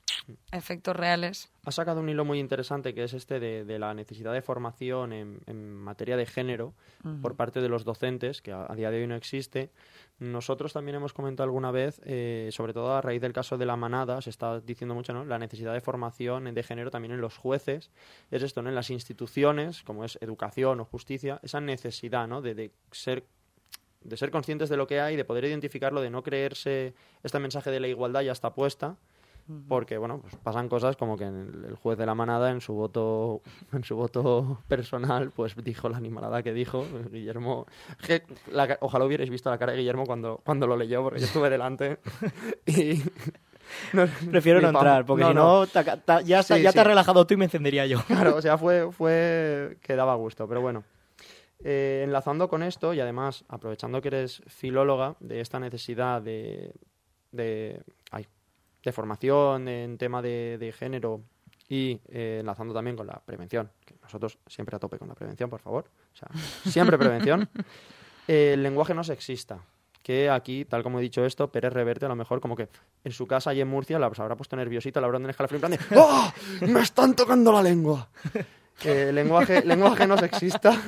efectos reales. Ha sacado un hilo muy interesante que es este de, de la necesidad de formación en, en materia de género uh-huh. por parte de los docentes, que a, a día de hoy no existe. Nosotros también hemos comentado alguna vez, eh, sobre todo a raíz del caso de la manada, se está diciendo mucho, ¿no?, la necesidad de formación de género también en los jueces. Es esto, ¿no?, en las instituciones, como es educación o justicia, esa necesidad, ¿no?, de, de ser de ser conscientes de lo que hay, de poder identificarlo, de no creerse este mensaje de la igualdad ya está puesta. Porque, bueno, pues pasan cosas como que el, el juez de la manada en su voto en su voto personal pues dijo la animalada que dijo. Guillermo, que la, ojalá hubierais visto la cara de Guillermo cuando, cuando lo leyó, porque yo estuve delante y... No, prefiero no entrar, porque no, si no, no. Ta, ta, ya, sí, ya sí. te has relajado tú y me encendería yo. Claro, o sea, fue, fue que daba gusto, pero bueno. Eh, enlazando con esto y además aprovechando que eres filóloga, de esta necesidad de... de ay, de formación en tema de, de género y eh, enlazando también con la prevención, que nosotros siempre a tope con la prevención, por favor, o sea, siempre prevención, eh, el lenguaje no sexista, que aquí, tal como he dicho esto, Pérez Reverte a lo mejor como que en su casa y en Murcia la, pues, habrá puesto nerviosita, la habrá en escalafrío en plan de ¡oh! ¡Me están tocando la lengua! Eh, lenguaje, lenguaje no sexista.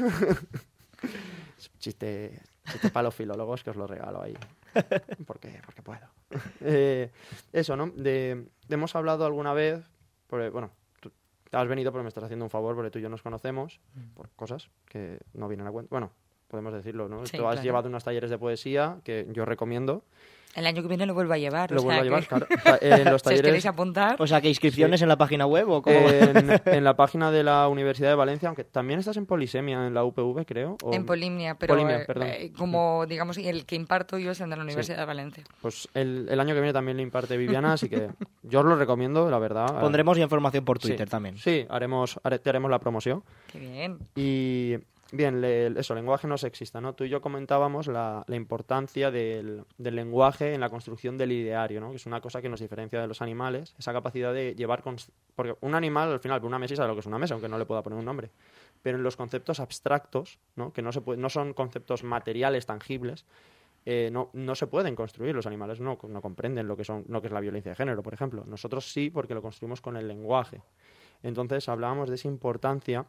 Chiste, chiste para los filólogos que os lo regalo ahí. Porque, porque puedo. Eh, eso, ¿no? De, de hemos hablado alguna vez, porque, bueno, tú has venido porque me estás haciendo un favor, porque tú y yo nos conocemos por cosas que no vienen a cuenta. Bueno, podemos decirlo, ¿no? Sí, tú has claro. llevado unos talleres de poesía que yo recomiendo. El año que viene lo vuelvo a llevar. Lo o vuelvo sea a llevar, que... claro. O sea, en los si talleres... os queréis apuntar... O sea, ¿que inscripciones sí. en la página web o cómo? En, en la página de la Universidad de Valencia, aunque también estás en Polisemia, en la U P V, creo. O... En Polimnia, pero Polimnia, eh, perdón. eh, como, digamos, el que imparto yo es el de la Universidad Sí. de Valencia. Pues el, el año que viene también le imparte Viviana, así que yo os lo recomiendo, la verdad. Pondremos ya información por Twitter sí. también. Sí, haremos, hare- te haremos la promoción. Qué bien. Y bien, le- eso, lenguaje no sexista, ¿no? Tú y yo comentábamos la, la importancia del, del lenguaje en la construcción del ideario, ¿no? Que es una cosa que nos diferencia de los animales, esa capacidad de llevar... Cons- porque un animal, al final, una mesa sabe lo que es una mesa, aunque no le pueda poner un nombre. Pero en los conceptos abstractos, ¿no?, que no, se puede, no son conceptos materiales, tangibles, eh, no, no se pueden construir. Los animales no, no comprenden lo que, son, lo que es la violencia de género, por ejemplo. Nosotros sí, porque lo construimos con el lenguaje. Entonces hablábamos de esa importancia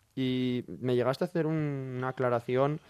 y me llegaste a hacer un- una aclaración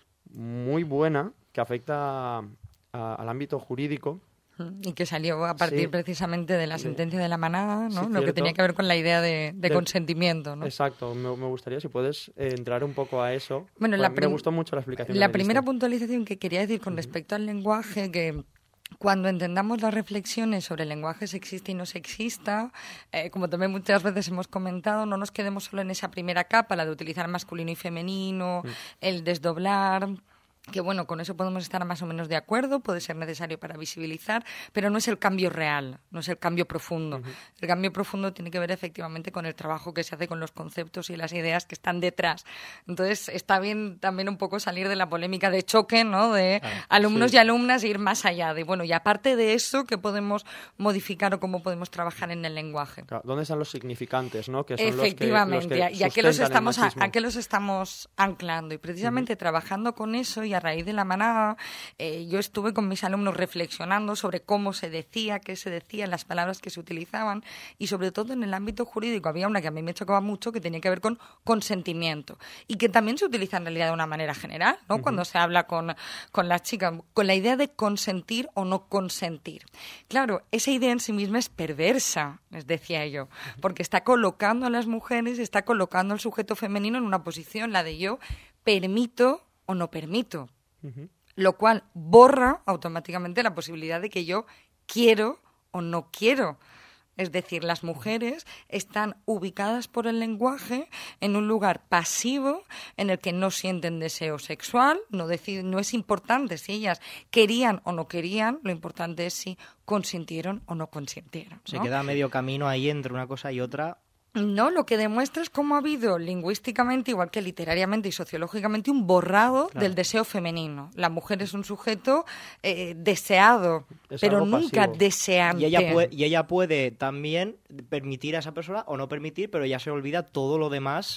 muy buena que afecta a- a- al ámbito jurídico. Y que salió a partir Sí. precisamente de la sentencia de la manada, ¿no? Sí, Lo que cierto. tenía que ver con la idea de, de De- consentimiento, ¿no? Exacto, me, me gustaría si puedes eh, entrar un poco a eso. Bueno, Pues la a mí me prim- gustó mucho la explicación. La que me primera diste. puntualización que quería decir con respecto al lenguaje, que cuando entendamos las reflexiones sobre el lenguaje sexista y no sexista, eh, como también muchas veces hemos comentado, no nos quedemos solo en esa primera capa, la de utilizar masculino y femenino, Mm. el desdoblar... que bueno, con eso podemos estar más o menos de acuerdo, puede ser necesario para visibilizar, pero no es el cambio real, no es el cambio profundo. Uh-huh. El cambio profundo tiene que ver efectivamente con el trabajo que se hace con los conceptos y las ideas que están detrás. Entonces está bien también un poco salir de la polémica de choque, ¿no?, de ah, alumnos sí. y alumnas e ir más allá de, bueno, y aparte de eso, ¿qué podemos modificar o cómo podemos trabajar en el lenguaje? Claro, ¿dónde están los significantes, no? Que son efectivamente, los que, los que y a qué los estamos a, a qué los estamos anclando. Y precisamente uh-huh. trabajando con eso y a raíz de la manada, eh, yo estuve con mis alumnos reflexionando sobre cómo se decía, qué se decía, las palabras que se utilizaban y sobre todo en el ámbito jurídico había una que a mí me chocaba mucho que tenía que ver con consentimiento y que también se utiliza en realidad de una manera general, ¿no? Uh-huh. Cuando se habla con, con las chicas, con la idea de consentir o no consentir. Claro, esa idea en sí misma es perversa, les decía yo, porque está colocando a las mujeres, está colocando al sujeto femenino en una posición, la de yo permito o no permito. Uh-huh. Lo cual borra automáticamente la posibilidad de que yo quiero o no quiero. Es decir, las mujeres están ubicadas por el lenguaje en un lugar pasivo en el que no sienten deseo sexual, no, deciden, no es importante si ellas querían o no querían, lo importante es si consintieron o no consintieron, ¿no? Se queda medio camino ahí entre una cosa y otra. No, lo que demuestra es cómo ha habido lingüísticamente, igual que literariamente y sociológicamente, un borrado claro. del deseo femenino. La mujer es un sujeto eh, deseado, es pero nunca pasivo. Deseante. Y ella, puede, y ella puede también permitir a esa persona o no permitir, pero ya se olvida todo lo demás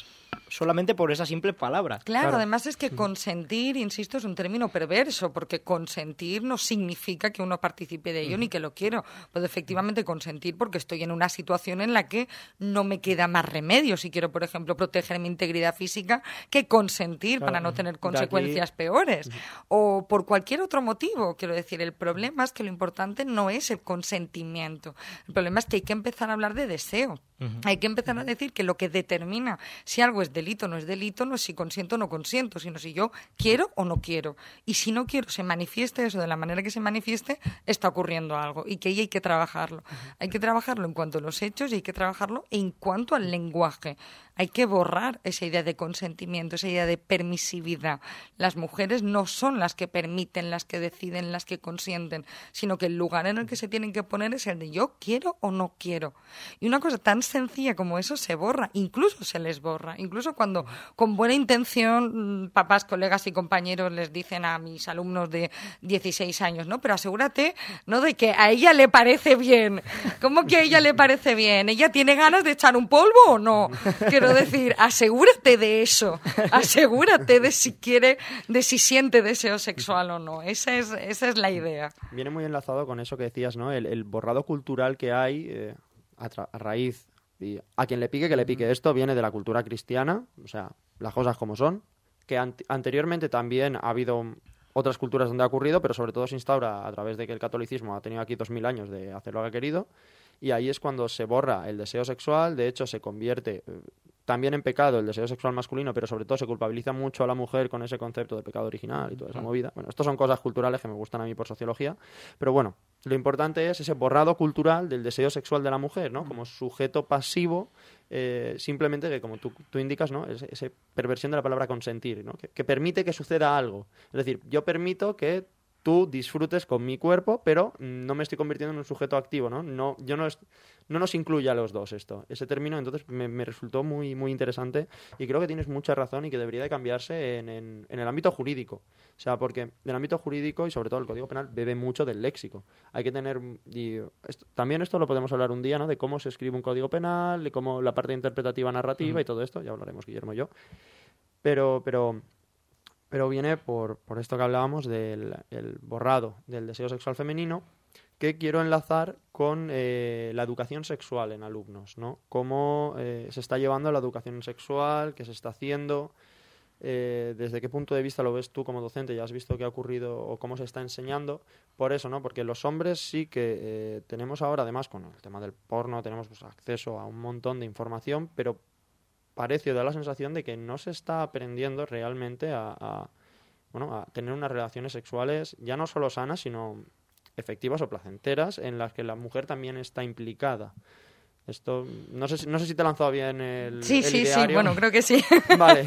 solamente por esa simple palabra. Claro, Claro. además es que consentir, insisto, es un término perverso, porque consentir no significa que uno participe de ello ni que lo quiero. Puedo efectivamente consentir porque estoy en una situación en la que no me queda más remedio si quiero, por ejemplo, proteger mi integridad física, que consentir Claro. para no tener De aquí- consecuencias peores. O por cualquier otro motivo. Quiero decir, el problema es que lo importante no es el consentimiento. El problema es que hay que empezar a hablar de deseo. Hay que empezar a decir que lo que determina si algo es delito o no es delito no es si consiento o no consiento, sino si yo quiero o no quiero. Y si no quiero se manifieste eso de la manera que se manifieste, está ocurriendo algo y que ahí hay que trabajarlo. Hay que trabajarlo en cuanto a los hechos y hay que trabajarlo en cuanto al lenguaje. Hay que borrar esa idea de consentimiento, esa idea de permisividad. Las mujeres no son las que permiten, las que deciden, las que consienten, sino que el lugar en el que se tienen que poner es el de yo quiero o no quiero. Y una cosa tan sencilla como eso se borra, incluso se les borra. Incluso cuando con buena intención mm, papás, colegas y compañeros les dicen a mis alumnos de dieciséis años, ¿no? Pero asegúrate, ¿no?, de que a ella le parece bien. ¿Cómo que a ella le parece bien? ¿Ella tiene ganas de echar un polvo o no? Quiero decir, asegúrate de eso. Asegúrate de si quiere, de si siente deseo sexual o no. Esa es, esa es la idea. Viene muy enlazado con eso que decías, ¿no? El, el borrado cultural que hay eh, a, tra- a raíz, y a quien le pique, que le pique. Esto viene de la cultura cristiana, o sea, las cosas como son, que an- anteriormente también ha habido otras culturas donde ha ocurrido, pero sobre todo se instaura a través de que el catolicismo ha tenido aquí dos mil años de hacer lo que ha querido, y ahí es cuando se borra el deseo sexual. De hecho se convierte eh, también en pecado el deseo sexual masculino, pero sobre todo se culpabiliza mucho a la mujer con ese concepto de pecado original y toda esa movida. Bueno, estas son cosas culturales que me gustan a mí por sociología, pero bueno, lo importante es ese borrado cultural del deseo sexual de la mujer, ¿no? Como sujeto pasivo, eh, simplemente que, como tú, tú indicas, ¿no? Es, esa perversión de la palabra consentir, ¿no? Que, que permite que suceda algo. Es decir, yo permito que tú disfrutes con mi cuerpo, pero no me estoy convirtiendo en un sujeto activo, ¿no? No, yo no, es, no nos incluye a los dos esto. Ese término, entonces, me, me resultó muy, muy interesante y creo que tienes mucha razón y que debería de cambiarse en, en, en el ámbito jurídico. O sea, porque en el ámbito jurídico y sobre todo el Código Penal bebe mucho del léxico. Hay que tener... Y esto, también esto lo podemos hablar un día, ¿no? De cómo se escribe un Código Penal, de cómo la parte interpretativa narrativa uh-huh. y todo esto. Ya hablaremos Guillermo y yo. Pero... pero Pero viene por, por esto que hablábamos del el borrado del deseo sexual femenino, que quiero enlazar con eh, la educación sexual en alumnos, ¿no? Cómo eh, se está llevando la educación sexual, qué se está haciendo, eh, desde qué punto de vista lo ves tú como docente, ya has visto qué ha ocurrido o cómo se está enseñando. Por eso, ¿no? Porque los hombres sí que eh, tenemos ahora, además, con el tema del porno, tenemos pues, acceso a un montón de información, pero parece o da la sensación de que no se está aprendiendo realmente a, a, bueno, a tener unas relaciones sexuales ya no solo sanas, sino efectivas o placenteras, en las que la mujer también está implicada. Esto, no sé, no sé si te he lanzado bien el Sí, el sí, ideario. sí, bueno, creo que sí. Vale.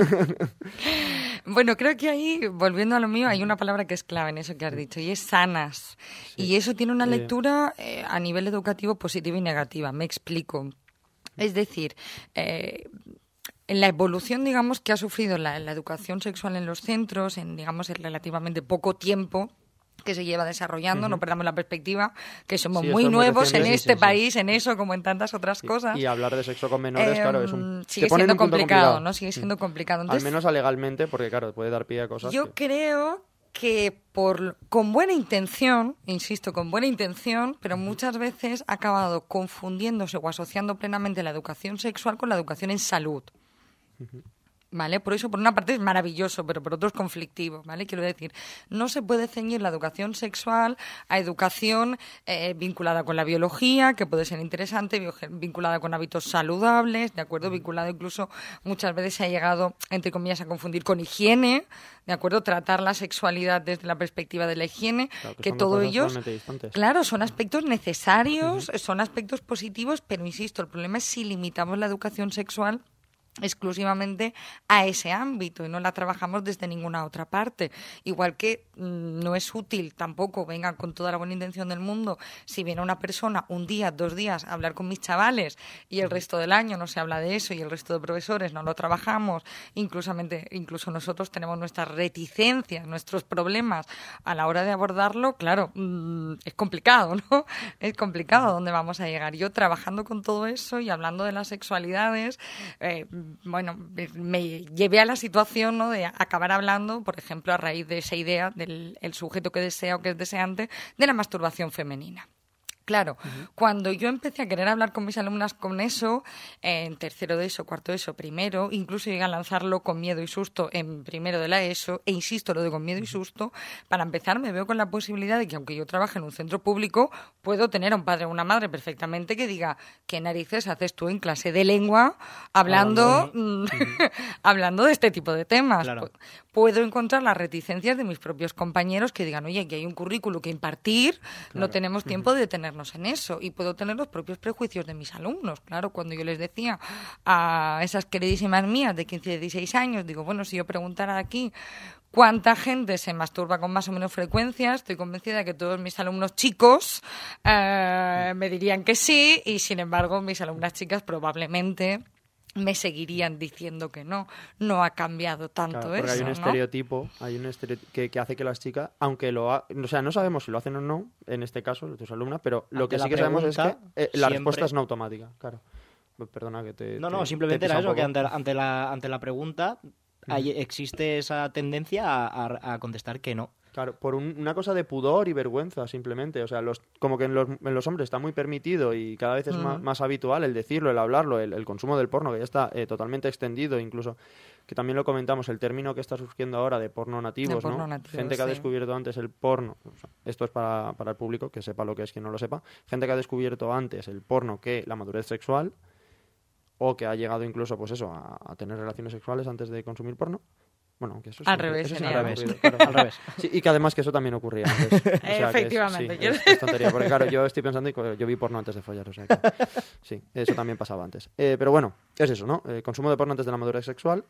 Bueno, creo que ahí, volviendo a lo mío, hay una palabra que es clave en eso que has dicho, y es sanas. Sí. Y eso tiene una Sí. lectura eh, a nivel educativo positiva y negativa. Me explico. Es decir, eh, en la evolución, digamos, que ha sufrido la, la educación sexual en los centros, en, digamos, el relativamente poco tiempo que se lleva desarrollando, uh-huh. no perdamos la perspectiva, que somos Sí, muy esto es muy nuevos en reciente, este sí, sí, país, en eso, como en tantas otras cosas. Y, y hablar de sexo con menores, eh, claro, es un... Sigue te pone siendo en un punto complicado, complicado, ¿no? Sigue siendo complicado. Entonces, al menos legalmente, porque, claro, puede dar pie a cosas Yo que... creo que por con buena intención, insisto, con buena intención, pero muchas veces ha acabado confundiéndose o asociando plenamente la educación sexual con la educación en salud. Uh-huh. ¿Vale? Por eso, por una parte es maravilloso, pero por otro es conflictivo, ¿vale? Quiero decir, no se puede ceñir la educación sexual a educación eh, vinculada con la biología, que puede ser interesante, bio- vinculada con hábitos saludables, ¿de acuerdo? Vinculada incluso, muchas veces se ha llegado, entre comillas, a confundir con higiene, ¿de acuerdo? Tratar la sexualidad desde la perspectiva de la higiene, Claro, que que son dos todo cosas ellos, totalmente distantes. claro, son aspectos necesarios, uh-huh. son aspectos positivos, pero insisto, el problema es si limitamos la educación sexual exclusivamente a ese ámbito y no la trabajamos desde ninguna otra parte. Igual que mmm, no es útil tampoco, venga, con toda la buena intención del mundo, si viene una persona un día, dos días a hablar con mis chavales y el resto del año no se habla de eso y el resto de profesores no lo trabajamos, inclusamente, incluso nosotros tenemos nuestras reticencias, nuestros problemas a la hora de abordarlo, claro, mmm, es complicado, ¿no? Es complicado dónde vamos a llegar. Yo trabajando con todo eso y hablando de las sexualidades, eh, bueno, me llevé a la situación, ¿no?, de acabar hablando, por ejemplo, a raíz de esa idea del el sujeto que desea o que es deseante, de la masturbación femenina. Claro, uh-huh. cuando yo empecé a querer hablar con mis alumnas con eso, en tercero de ESO, cuarto de ESO, primero, incluso llegué a lanzarlo con miedo y susto en primero de la ESO, e insisto, lo de con miedo y susto, para empezar me veo con la posibilidad de que aunque yo trabaje en un centro público, puedo tener a un padre o una madre perfectamente que diga, ¿qué narices haces tú en clase de lengua hablando, uh-huh. hablando de este tipo de temas? Claro. Puedo encontrar las reticencias de mis propios compañeros que digan, oye, que hay un currículo que impartir, claro. no tenemos tiempo uh-huh. de detenernos en eso, y puedo tener los propios prejuicios de mis alumnos. Claro, cuando yo les decía a esas queridísimas mías de quince y dieciséis años, digo, bueno, si yo preguntara aquí cuánta gente se masturba con más o menos frecuencia, estoy convencida de que todos mis alumnos chicos eh, me dirían que sí, y sin embargo mis alumnas chicas probablemente me seguirían diciendo que no. No ha cambiado tanto claro, porque eso, hay un ¿no? estereotipo, hay un estereotipo que, que hace que las chicas, aunque lo ha, o sea, no sabemos si lo hacen o no, en este caso, tus alumnas, pero lo ante que sí que sabemos es que eh, la siempre... respuesta es no automática, claro. Perdona que te... No, te, no, simplemente te era eso, un que ante, ante, la, ante la pregunta hay, existe esa tendencia a, a, a contestar que no. Claro, por un, una cosa de pudor y vergüenza, simplemente. O sea, los, como que en los, en los hombres está muy permitido y cada vez es mm. más, más habitual el decirlo, el hablarlo, el, el consumo del porno, que ya está eh, totalmente extendido, incluso que también lo comentamos, el término que está surgiendo ahora de porno nativos, de porno ¿no? Nativo, gente que sí. ha descubierto antes el porno, o sea, esto es para, para el público, que sepa lo que es, quien no lo sepa, gente que ha descubierto antes el porno que la madurez sexual, o que ha llegado incluso, pues eso, a, a tener relaciones sexuales antes de consumir porno. Bueno, que eso al siempre, revés, eso al revés. Ocurrido, claro, al revés. Sí, y que además que eso también ocurría antes. O sea, efectivamente. Que es, sí, es, es tontería, porque claro, yo estoy pensando y yo vi porno antes de follar, o sea que sí, eso también pasaba antes. Eh, pero bueno, es eso, ¿no? Eh, consumo de porno antes de la madurez sexual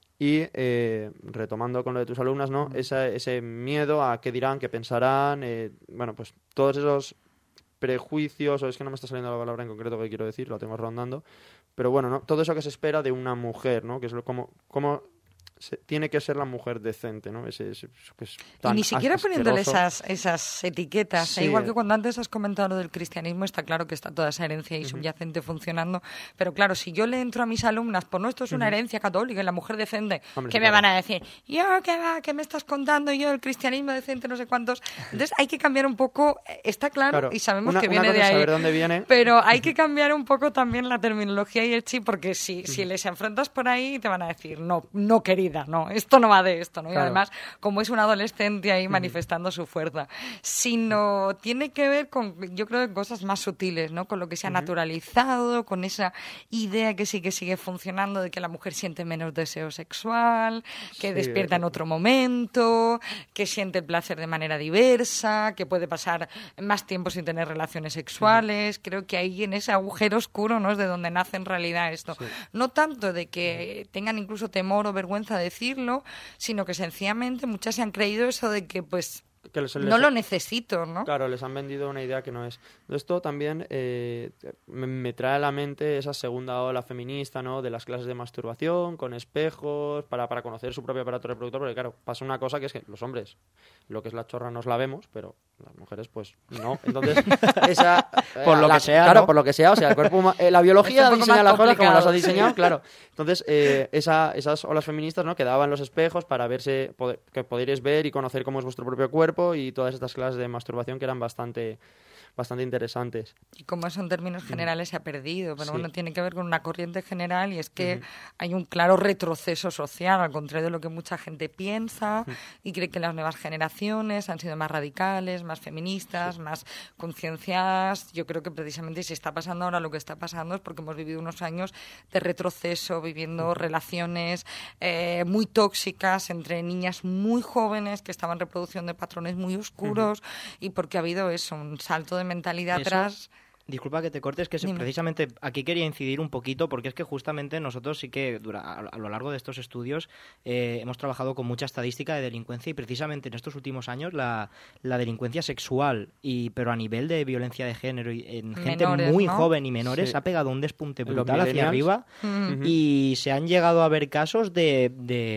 y eh, retomando con lo de tus alumnas, ¿no? Esa, ese miedo a qué dirán, qué pensarán, eh, bueno, pues todos esos prejuicios, o es que no me está saliendo la palabra en concreto que quiero decir, lo tengo rondando, pero bueno, ¿no? Todo eso que se espera de una mujer, ¿no? Que es lo, como... como Se, tiene que ser la mujer decente, ¿no? Ese, ese, que es tan y ni siquiera asqueroso. Poniéndole esas, esas etiquetas. Sí. Igual que cuando antes has comentado lo del cristianismo, está claro que está toda esa herencia y uh-huh. subyacente funcionando. Pero claro, si yo le entro a mis alumnas, pues no, esto es una uh-huh. herencia católica y la mujer decente, Hombre, ¿qué sí, me claro. van a decir? Yo, ¿qué va? ¿Qué me estás contando? Yo, el cristianismo decente, no sé cuántos. Entonces hay que cambiar un poco, está claro, claro. y sabemos una, que viene una cosa de ahí. Es saber dónde viene. Pero hay que cambiar un poco también la terminología y el chip, porque si, uh-huh. si les enfrentas por ahí, te van a decir, no, no querida, no, esto no va de esto, ¿no? Claro. Y además, como es un adolescente ahí manifestando uh-huh. su fuerza, sino tiene que ver con, yo creo, que cosas más sutiles, ¿no? Con lo que se ha uh-huh. naturalizado, con esa idea que sí que sigue funcionando de que la mujer siente menos deseo sexual, que sí, despierta en otro momento, que siente el placer de manera diversa, que puede pasar más tiempo sin tener relaciones sexuales. Uh-huh. Creo que ahí en ese agujero oscuro, ¿no? Es de donde nace en realidad esto. Sí. No tanto de que tengan incluso temor o vergüenza de decirlo, sino que sencillamente muchas se han creído eso de que pues que les, les, no lo necesito, ¿no? Claro, les han vendido una idea que no es. Esto también eh, me, me trae a la mente esa segunda ola feminista, ¿no? De las clases de masturbación con espejos para, para conocer su propio aparato reproductor, porque claro, pasa una cosa que es que los hombres lo que es la chorra nos la vemos, pero las mujeres pues no. Entonces, esa eh, por lo la, que sea, claro, ¿no? por lo que sea, o sea, el cuerpo eh, la biología diseña las cosas como las ha diseñado, sí. Claro. Entonces, eh, esa, esas olas feministas, ¿no? Que daban los espejos para verse, poder, que podríais ver y conocer cómo es vuestro propio cuerpo, y todas estas clases de masturbación que eran bastante bastante interesantes. Y como eso en términos generales se ha perdido, pero sí. bueno, tiene que ver con una corriente general y es que uh-huh. hay un claro retroceso social, al contrario de lo que mucha gente piensa uh-huh. y cree que las nuevas generaciones han sido más radicales, más feministas, sí. más concienciadas. Yo creo que precisamente si está pasando ahora lo que está pasando es porque hemos vivido unos años de retroceso, viviendo uh-huh. relaciones eh, muy tóxicas entre niñas muy jóvenes que estaban en reproducción de patrones muy oscuros uh-huh. y porque ha habido eso, un salto de mentalidad Eso, atrás. Disculpa que te cortes, que Dime. precisamente aquí quería incidir un poquito, porque es que justamente nosotros sí que dura, a, a lo largo de estos estudios eh, hemos trabajado con mucha estadística de delincuencia y precisamente en estos últimos años la, la delincuencia sexual, y pero a nivel de violencia de género y en gente menores, muy ¿no? joven y menores, Sí. ha pegado un despunte Los brutal hacia millennials. arriba Uh-huh. y se han llegado a ver casos de... de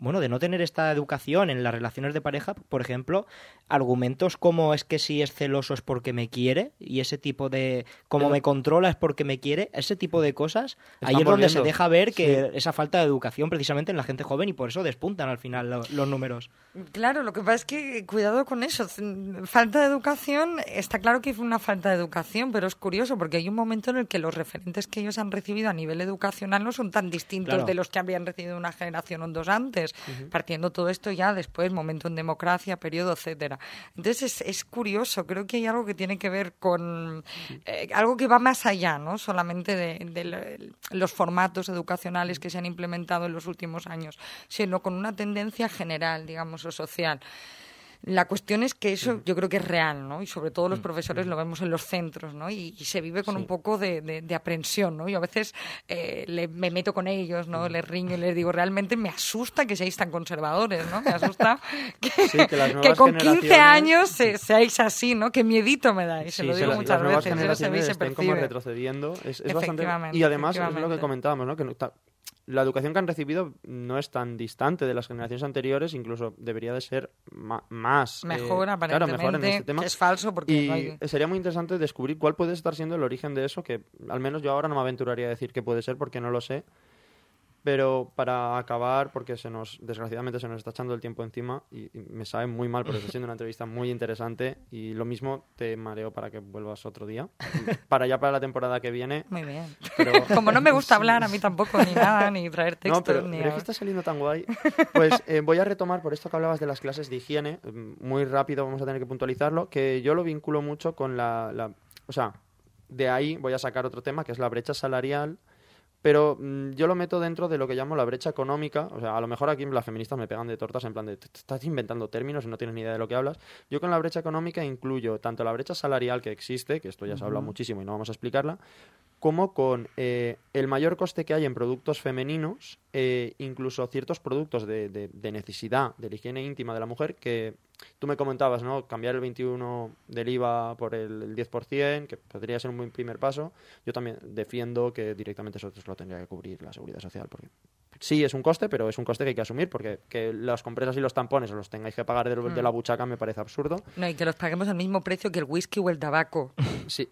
bueno, de no tener esta educación en las relaciones de pareja, por ejemplo, argumentos como es que si es celoso es porque me quiere y ese tipo de como me controla es porque me quiere, ese tipo de cosas, ahí es donde se deja ver que sí. esa falta de educación precisamente en la gente joven y por eso despuntan al final lo, los números. Claro, lo que pasa es que cuidado con eso, falta de educación, está claro que fue una falta de educación, pero es curioso porque hay un momento en el que los referentes que ellos han recibido a nivel educacional no son tan distintos claro. de los que habrían recibido una generación o dos antes, uh-huh. partiendo todo esto ya después, momento en democracia, periodo, etcétera. Entonces es, es curioso, creo que hay algo que tiene que ver con eh, algo que va más allá, ¿no? Solamente de, de los formatos educacionales que se han implementado en los últimos años, sino con una tendencia general, digamos, o social. La cuestión es que eso yo creo que es real, ¿no? Y sobre todo los profesores lo vemos en los centros, ¿no? Y, y se vive con sí. un poco de, de, de aprensión, ¿no? Yo a veces eh, le, me meto con ellos, ¿no? Les riño y les digo, realmente me asusta que seáis tan conservadores, ¿no? Me asusta que, sí, que, que con quince años se, seáis así, ¿no? Que miedito me dais, se sí, lo digo se muchas las veces. Las nuevas generaciones estén como retrocediendo. Es, es bastante... Y además es lo que comentábamos, ¿no? Que no, ta... la educación que han recibido no es tan distante de las generaciones anteriores, incluso debería de ser ma- más... Mejor, eh, aparentemente, claro, mejor en este tema. Es falso porque... Y no hay... sería muy interesante descubrir cuál puede estar siendo el origen de eso, que al menos yo ahora no me aventuraría a decir qué puede ser porque no lo sé. Pero para acabar, porque se nos desgraciadamente se nos está echando el tiempo encima y, y me sabe muy mal porque está siendo una entrevista muy interesante y lo mismo te mareo para que vuelvas otro día, para ya para la temporada que viene. Muy bien. Pero... Como no me gusta hablar a mí tampoco, ni nada, ni traer textos. No, pero, ni pero es que está saliendo tan guay. Pues eh, voy a retomar, por esto que hablabas de las clases de higiene, muy rápido vamos a tener que puntualizarlo, que yo lo vinculo mucho con la... la o sea, de ahí voy a sacar otro tema que es la brecha salarial. Pero mmm, yo lo meto dentro de lo que llamo la brecha económica. O sea, a lo mejor aquí las feministas me pegan de tortas en plan de te estás inventando términos y no tienes ni idea de lo que hablas. Yo con la brecha económica incluyo tanto la brecha salarial que existe, que esto ya se ha hablado muchísimo y no vamos a explicarla, como con eh, el mayor coste que hay en productos femeninos, eh, incluso ciertos productos de, de, de necesidad, de la higiene íntima de la mujer, que tú me comentabas, ¿no? Cambiar el veintiuno del I V A por el, el diez por ciento, que podría ser un buen primer paso. Yo también defiendo que directamente eso lo tendría que cubrir la Seguridad Social, porque sí es un coste, pero es un coste que hay que asumir, porque que las compresas y los tampones os los tengáis que pagar de, mm. de la buchaca me parece absurdo. No, y que los paguemos al mismo precio que el whisky o el tabaco. Sí,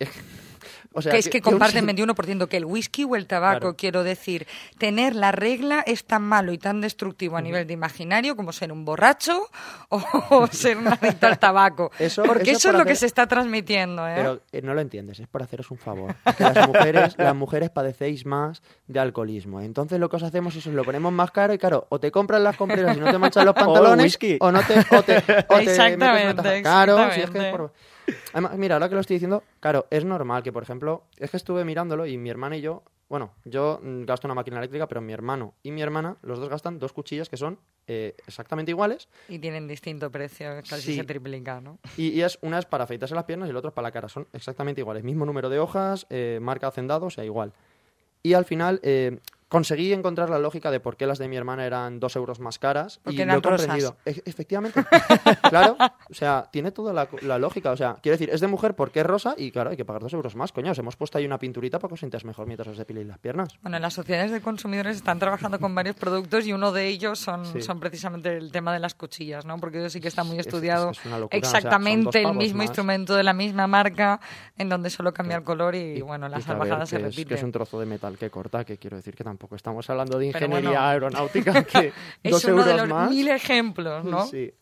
o sea, que es que, que comparten un... veintiuno por ciento, que el whisky o el tabaco, claro. Quiero decir, tener la regla es tan malo y tan destructivo a uh-huh. nivel de imaginario como ser un borracho o ser un adicto al tabaco. Eso, porque eso, eso es lo hacer... que se está transmitiendo, ¿eh? Pero eh, no lo entiendes, es por haceros un favor. Que las mujeres, las mujeres padecéis más de alcoholismo. Entonces lo que os hacemos es os lo ponemos más caro y claro, o te compras las compresas y no te manchan los pantalones o, o no te... O te, o te exactamente, metes claro, si es que por... Además, mira, ahora que lo estoy diciendo, claro, es normal que, por ejemplo, es que estuve mirándolo y mi hermana y yo, bueno, yo gasto una máquina eléctrica, pero mi hermano y mi hermana, los dos gastan dos cuchillas que son eh, exactamente iguales. Y tienen distinto precio, casi sí. Se triplica, ¿no? Y, y es una es para afeitarse las piernas y el otro es para la cara, son exactamente iguales, mismo número de hojas, eh, marca hacendado, o sea, igual. Y al final... Eh, conseguí encontrar la lógica de por qué las de mi hermana eran dos euros más caras. Porque y eran lo he comprendido. E- efectivamente. Claro. O sea, tiene toda la, la lógica. O sea, quiero decir, es de mujer porque es rosa y claro, hay que pagar dos euros más. Coño, os hemos puesto ahí una pinturita para que os sientas mejor mientras os depiléis las piernas. Bueno, las sociedades de consumidores están trabajando con varios productos y uno de ellos son, sí. son precisamente el tema de las cuchillas, ¿no? Porque eso sí que está muy estudiado. Es, es, es una locura. Exactamente o sea, el mismo más. instrumento de la misma marca en donde solo cambia el color y, y bueno, las y salvajadas se que repiten. Es, que es un trozo de metal que corta, que quiero decir que tampoco estamos hablando de ingeniería bueno, aeronáutica que es dos uno euros de los más. mil ejemplos, ¿no? Sí.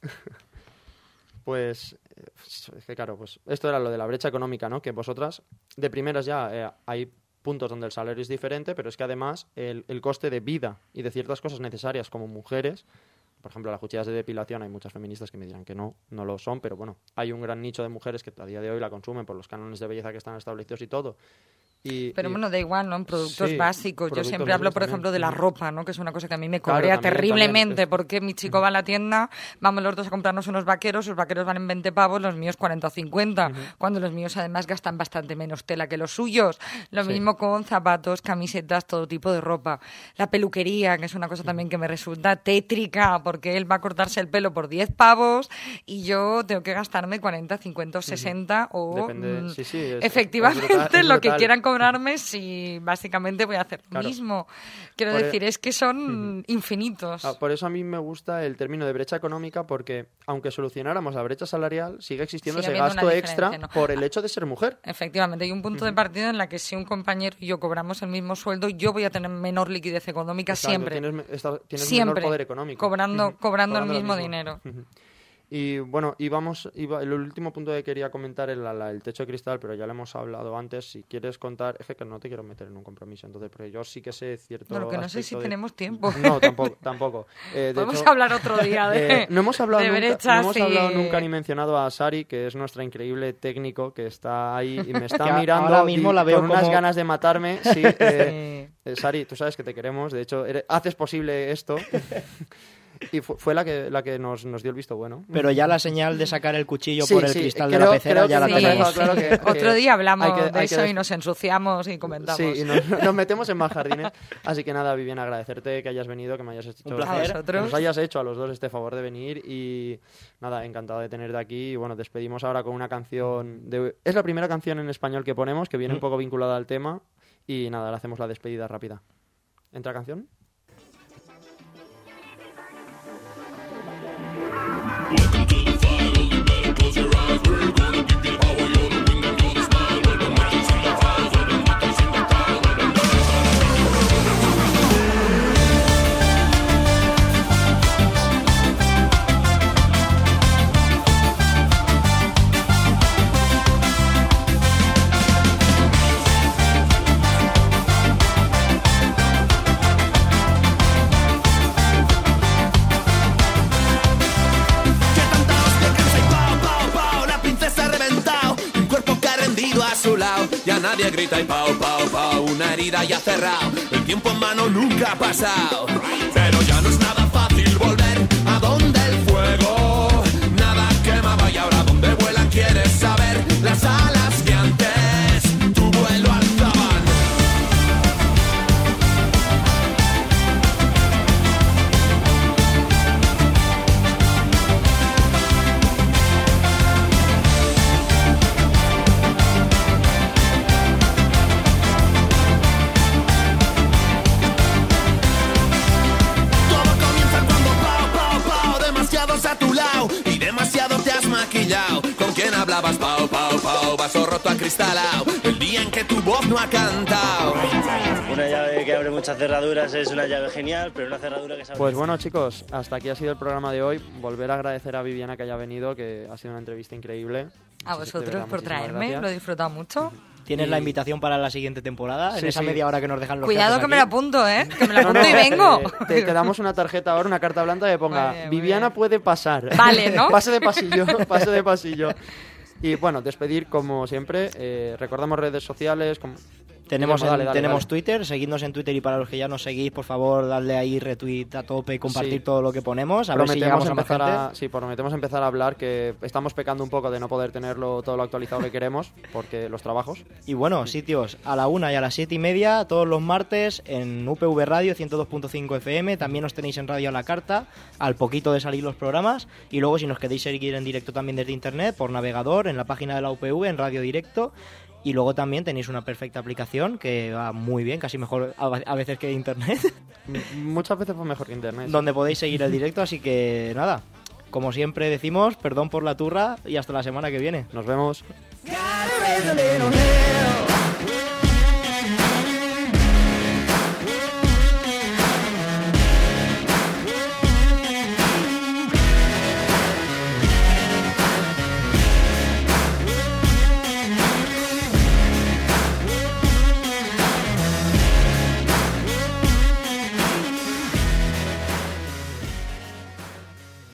Pues es que claro, pues esto era lo de la brecha económica, ¿no? Que vosotras de primeras ya eh, hay puntos donde el salario es diferente, pero es que además el, el coste de vida y de ciertas cosas necesarias como mujeres, por ejemplo, las cuchillas de depilación, hay muchas feministas que me dirán que no, no lo son, pero bueno, hay un gran nicho de mujeres que a día de hoy la consumen por los cánones de belleza que están establecidos y todo. Y, pero y... bueno, da igual, ¿no? En productos sí, básicos. productos Yo siempre hablo, por también. ejemplo, de la ropa, ¿no? Que es una cosa que a mí me cabrea claro, también, terriblemente, también. porque mi chico va a la tienda, vamos los dos a comprarnos unos vaqueros, sus vaqueros valen veinte pavos, los míos cuarenta o cincuenta, uh-huh. Cuando los míos además gastan bastante menos tela que los suyos. Lo sí. mismo con zapatos, camisetas, todo tipo de ropa. La peluquería, que es una cosa también que me resulta tétrica, porque él va a cortarse el pelo por diez pavos y yo tengo que gastarme cuarenta, cincuenta o sesenta, uh-huh. o Depende. mm, Sí, sí, es, efectivamente es brutal, es lo que brutal. quieran cobrarme si básicamente voy a hacer lo Claro. mismo? Quiero Por decir, e- es que son infinitos. Ah, Por eso a mí me gusta el término de brecha económica, porque aunque solucionáramos la brecha salarial, sigue existiendo Sigue ese habiendo gasto una extra diferencia, ¿no? por el hecho de ser mujer. Efectivamente, hay un punto de partida en la que si un compañero y yo cobramos el mismo sueldo, yo voy a tener menor liquidez económica Exacto, siempre. Tienes, me- esta- tienes siempre. menor poder económico. Cobrando, Ujú. cobrando el lo mismo dinero. Ujú. Y bueno, y vamos, iba- el último punto que quería comentar era la- el techo de cristal, pero ya lo hemos hablado antes. Si quieres contar, es que no te quiero meter en un compromiso, entonces, porque yo sí que sé cierto. No, lo que no sé aspecto si de- tenemos tiempo. No, tampoco. tampoco. Eh, de Podemos hecho, hablar otro día de, eh, no hemos hablado, de nunca, brechas no hemos y- hablado nunca ni mencionado a Sari, que es nuestra increíble técnico, que está ahí y me está Que a- mirando ahora mismo y- la veo con unas como- ganas de matarme. Sí, eh, Sí. eh, Sari, tú sabes que te queremos, de hecho, eres- haces posible esto. Y fu- fue la que, la que nos, nos dio el visto bueno. Pero ya la señal de sacar el cuchillo Sí, por el sí, cristal de creo- la pecera creo ya que la nos ha tenemos. dejado claro que- que Otro día hablamos hay que- de hay eso que- y nos ensuciamos y comentamos. Sí, y nos, nos metemos en más jardines. Así que nada, Viviana, agradecerte que hayas venido, que me hayas hecho, Un placer. A que vosotros. nos hayas hecho a los dos este favor de venir y nada, encantado de tenerte aquí. Y bueno, despedimos ahora con una canción, de, es la primera canción en español que ponemos, que viene un poco vinculada al tema y nada, le hacemos la despedida rápida. ¿Entra canción? Que tanta hostia que se pao, pao, pao, la princesa ha reventado, un cuerpo que ha rendido a su lado, ya nadie grita y pao, pao, pao, una herida ya cerrado, el tiempo en mano nunca ha pasado, pero ya no es nada fácil volver a donde el fuego nada quemaba y ahora donde vuelan quieres saber, las alas que antes tu vuelo alzaban. Todo comienza cuando pao, pao, pao, demasiados a tu lado y demasiado te has maquillado. ¿Con quién hablabas? Pao, pao, pao, vaso roto acristalado, el día en que tu voz no ha cantado. Una llave que abre muchas cerraduras es una llave genial, pero una cerradura que se abre... Pues bueno, chicos, hasta aquí ha sido el programa de hoy. Volver a agradecer a Viviana que haya venido, que ha sido una entrevista increíble. A Muchis- de vosotros verdad, por muchísimas traerme, gracias. lo he disfrutado mucho. Tienes Y- la invitación para la siguiente temporada, en Sí, esa sí. media hora que nos dejan los Cuidado jefes que me la aquí. apunto, ¿eh? Que me la No, apunto no, y vengo. eh, te, te damos una tarjeta ahora, una carta blanca que ponga Muy bien, muy Viviana bien. puede pasar. Vale, ¿no? Pase de pasillo, pase de pasillo. Y bueno, despedir como siempre. Eh, recordamos redes sociales. Como... Tenemos, Guillermo, en- dale, dale, tenemos dale. Twitter, seguidnos en Twitter y para los que ya nos seguís, por favor, darle ahí retweet a tope y compartir Sí. todo lo que ponemos, a ver si Prometemos llegamos a más empezar gente. a, sí, prometemos empezar a hablar, que estamos pecando un poco de no poder tenerlo todo lo actualizado que queremos, porque los trabajos. Y bueno, sitios a la una y a las siete y media, todos los martes en U P V Radio ciento dos punto cinco F M. También os tenéis en Radio a la Carta, al poquito de salir los programas. Y luego, si nos queréis seguir en directo también desde internet, por navegador, en la página de la U P V, en Radio Directo. Y luego también tenéis una perfecta aplicación que va muy bien, casi mejor a a veces que internet, M- Muchas veces fue mejor que internet. donde podéis seguir el directo. Así que nada, como siempre decimos, perdón por la turra y hasta la semana que viene. Nos vemos. Gotta raise a little hell.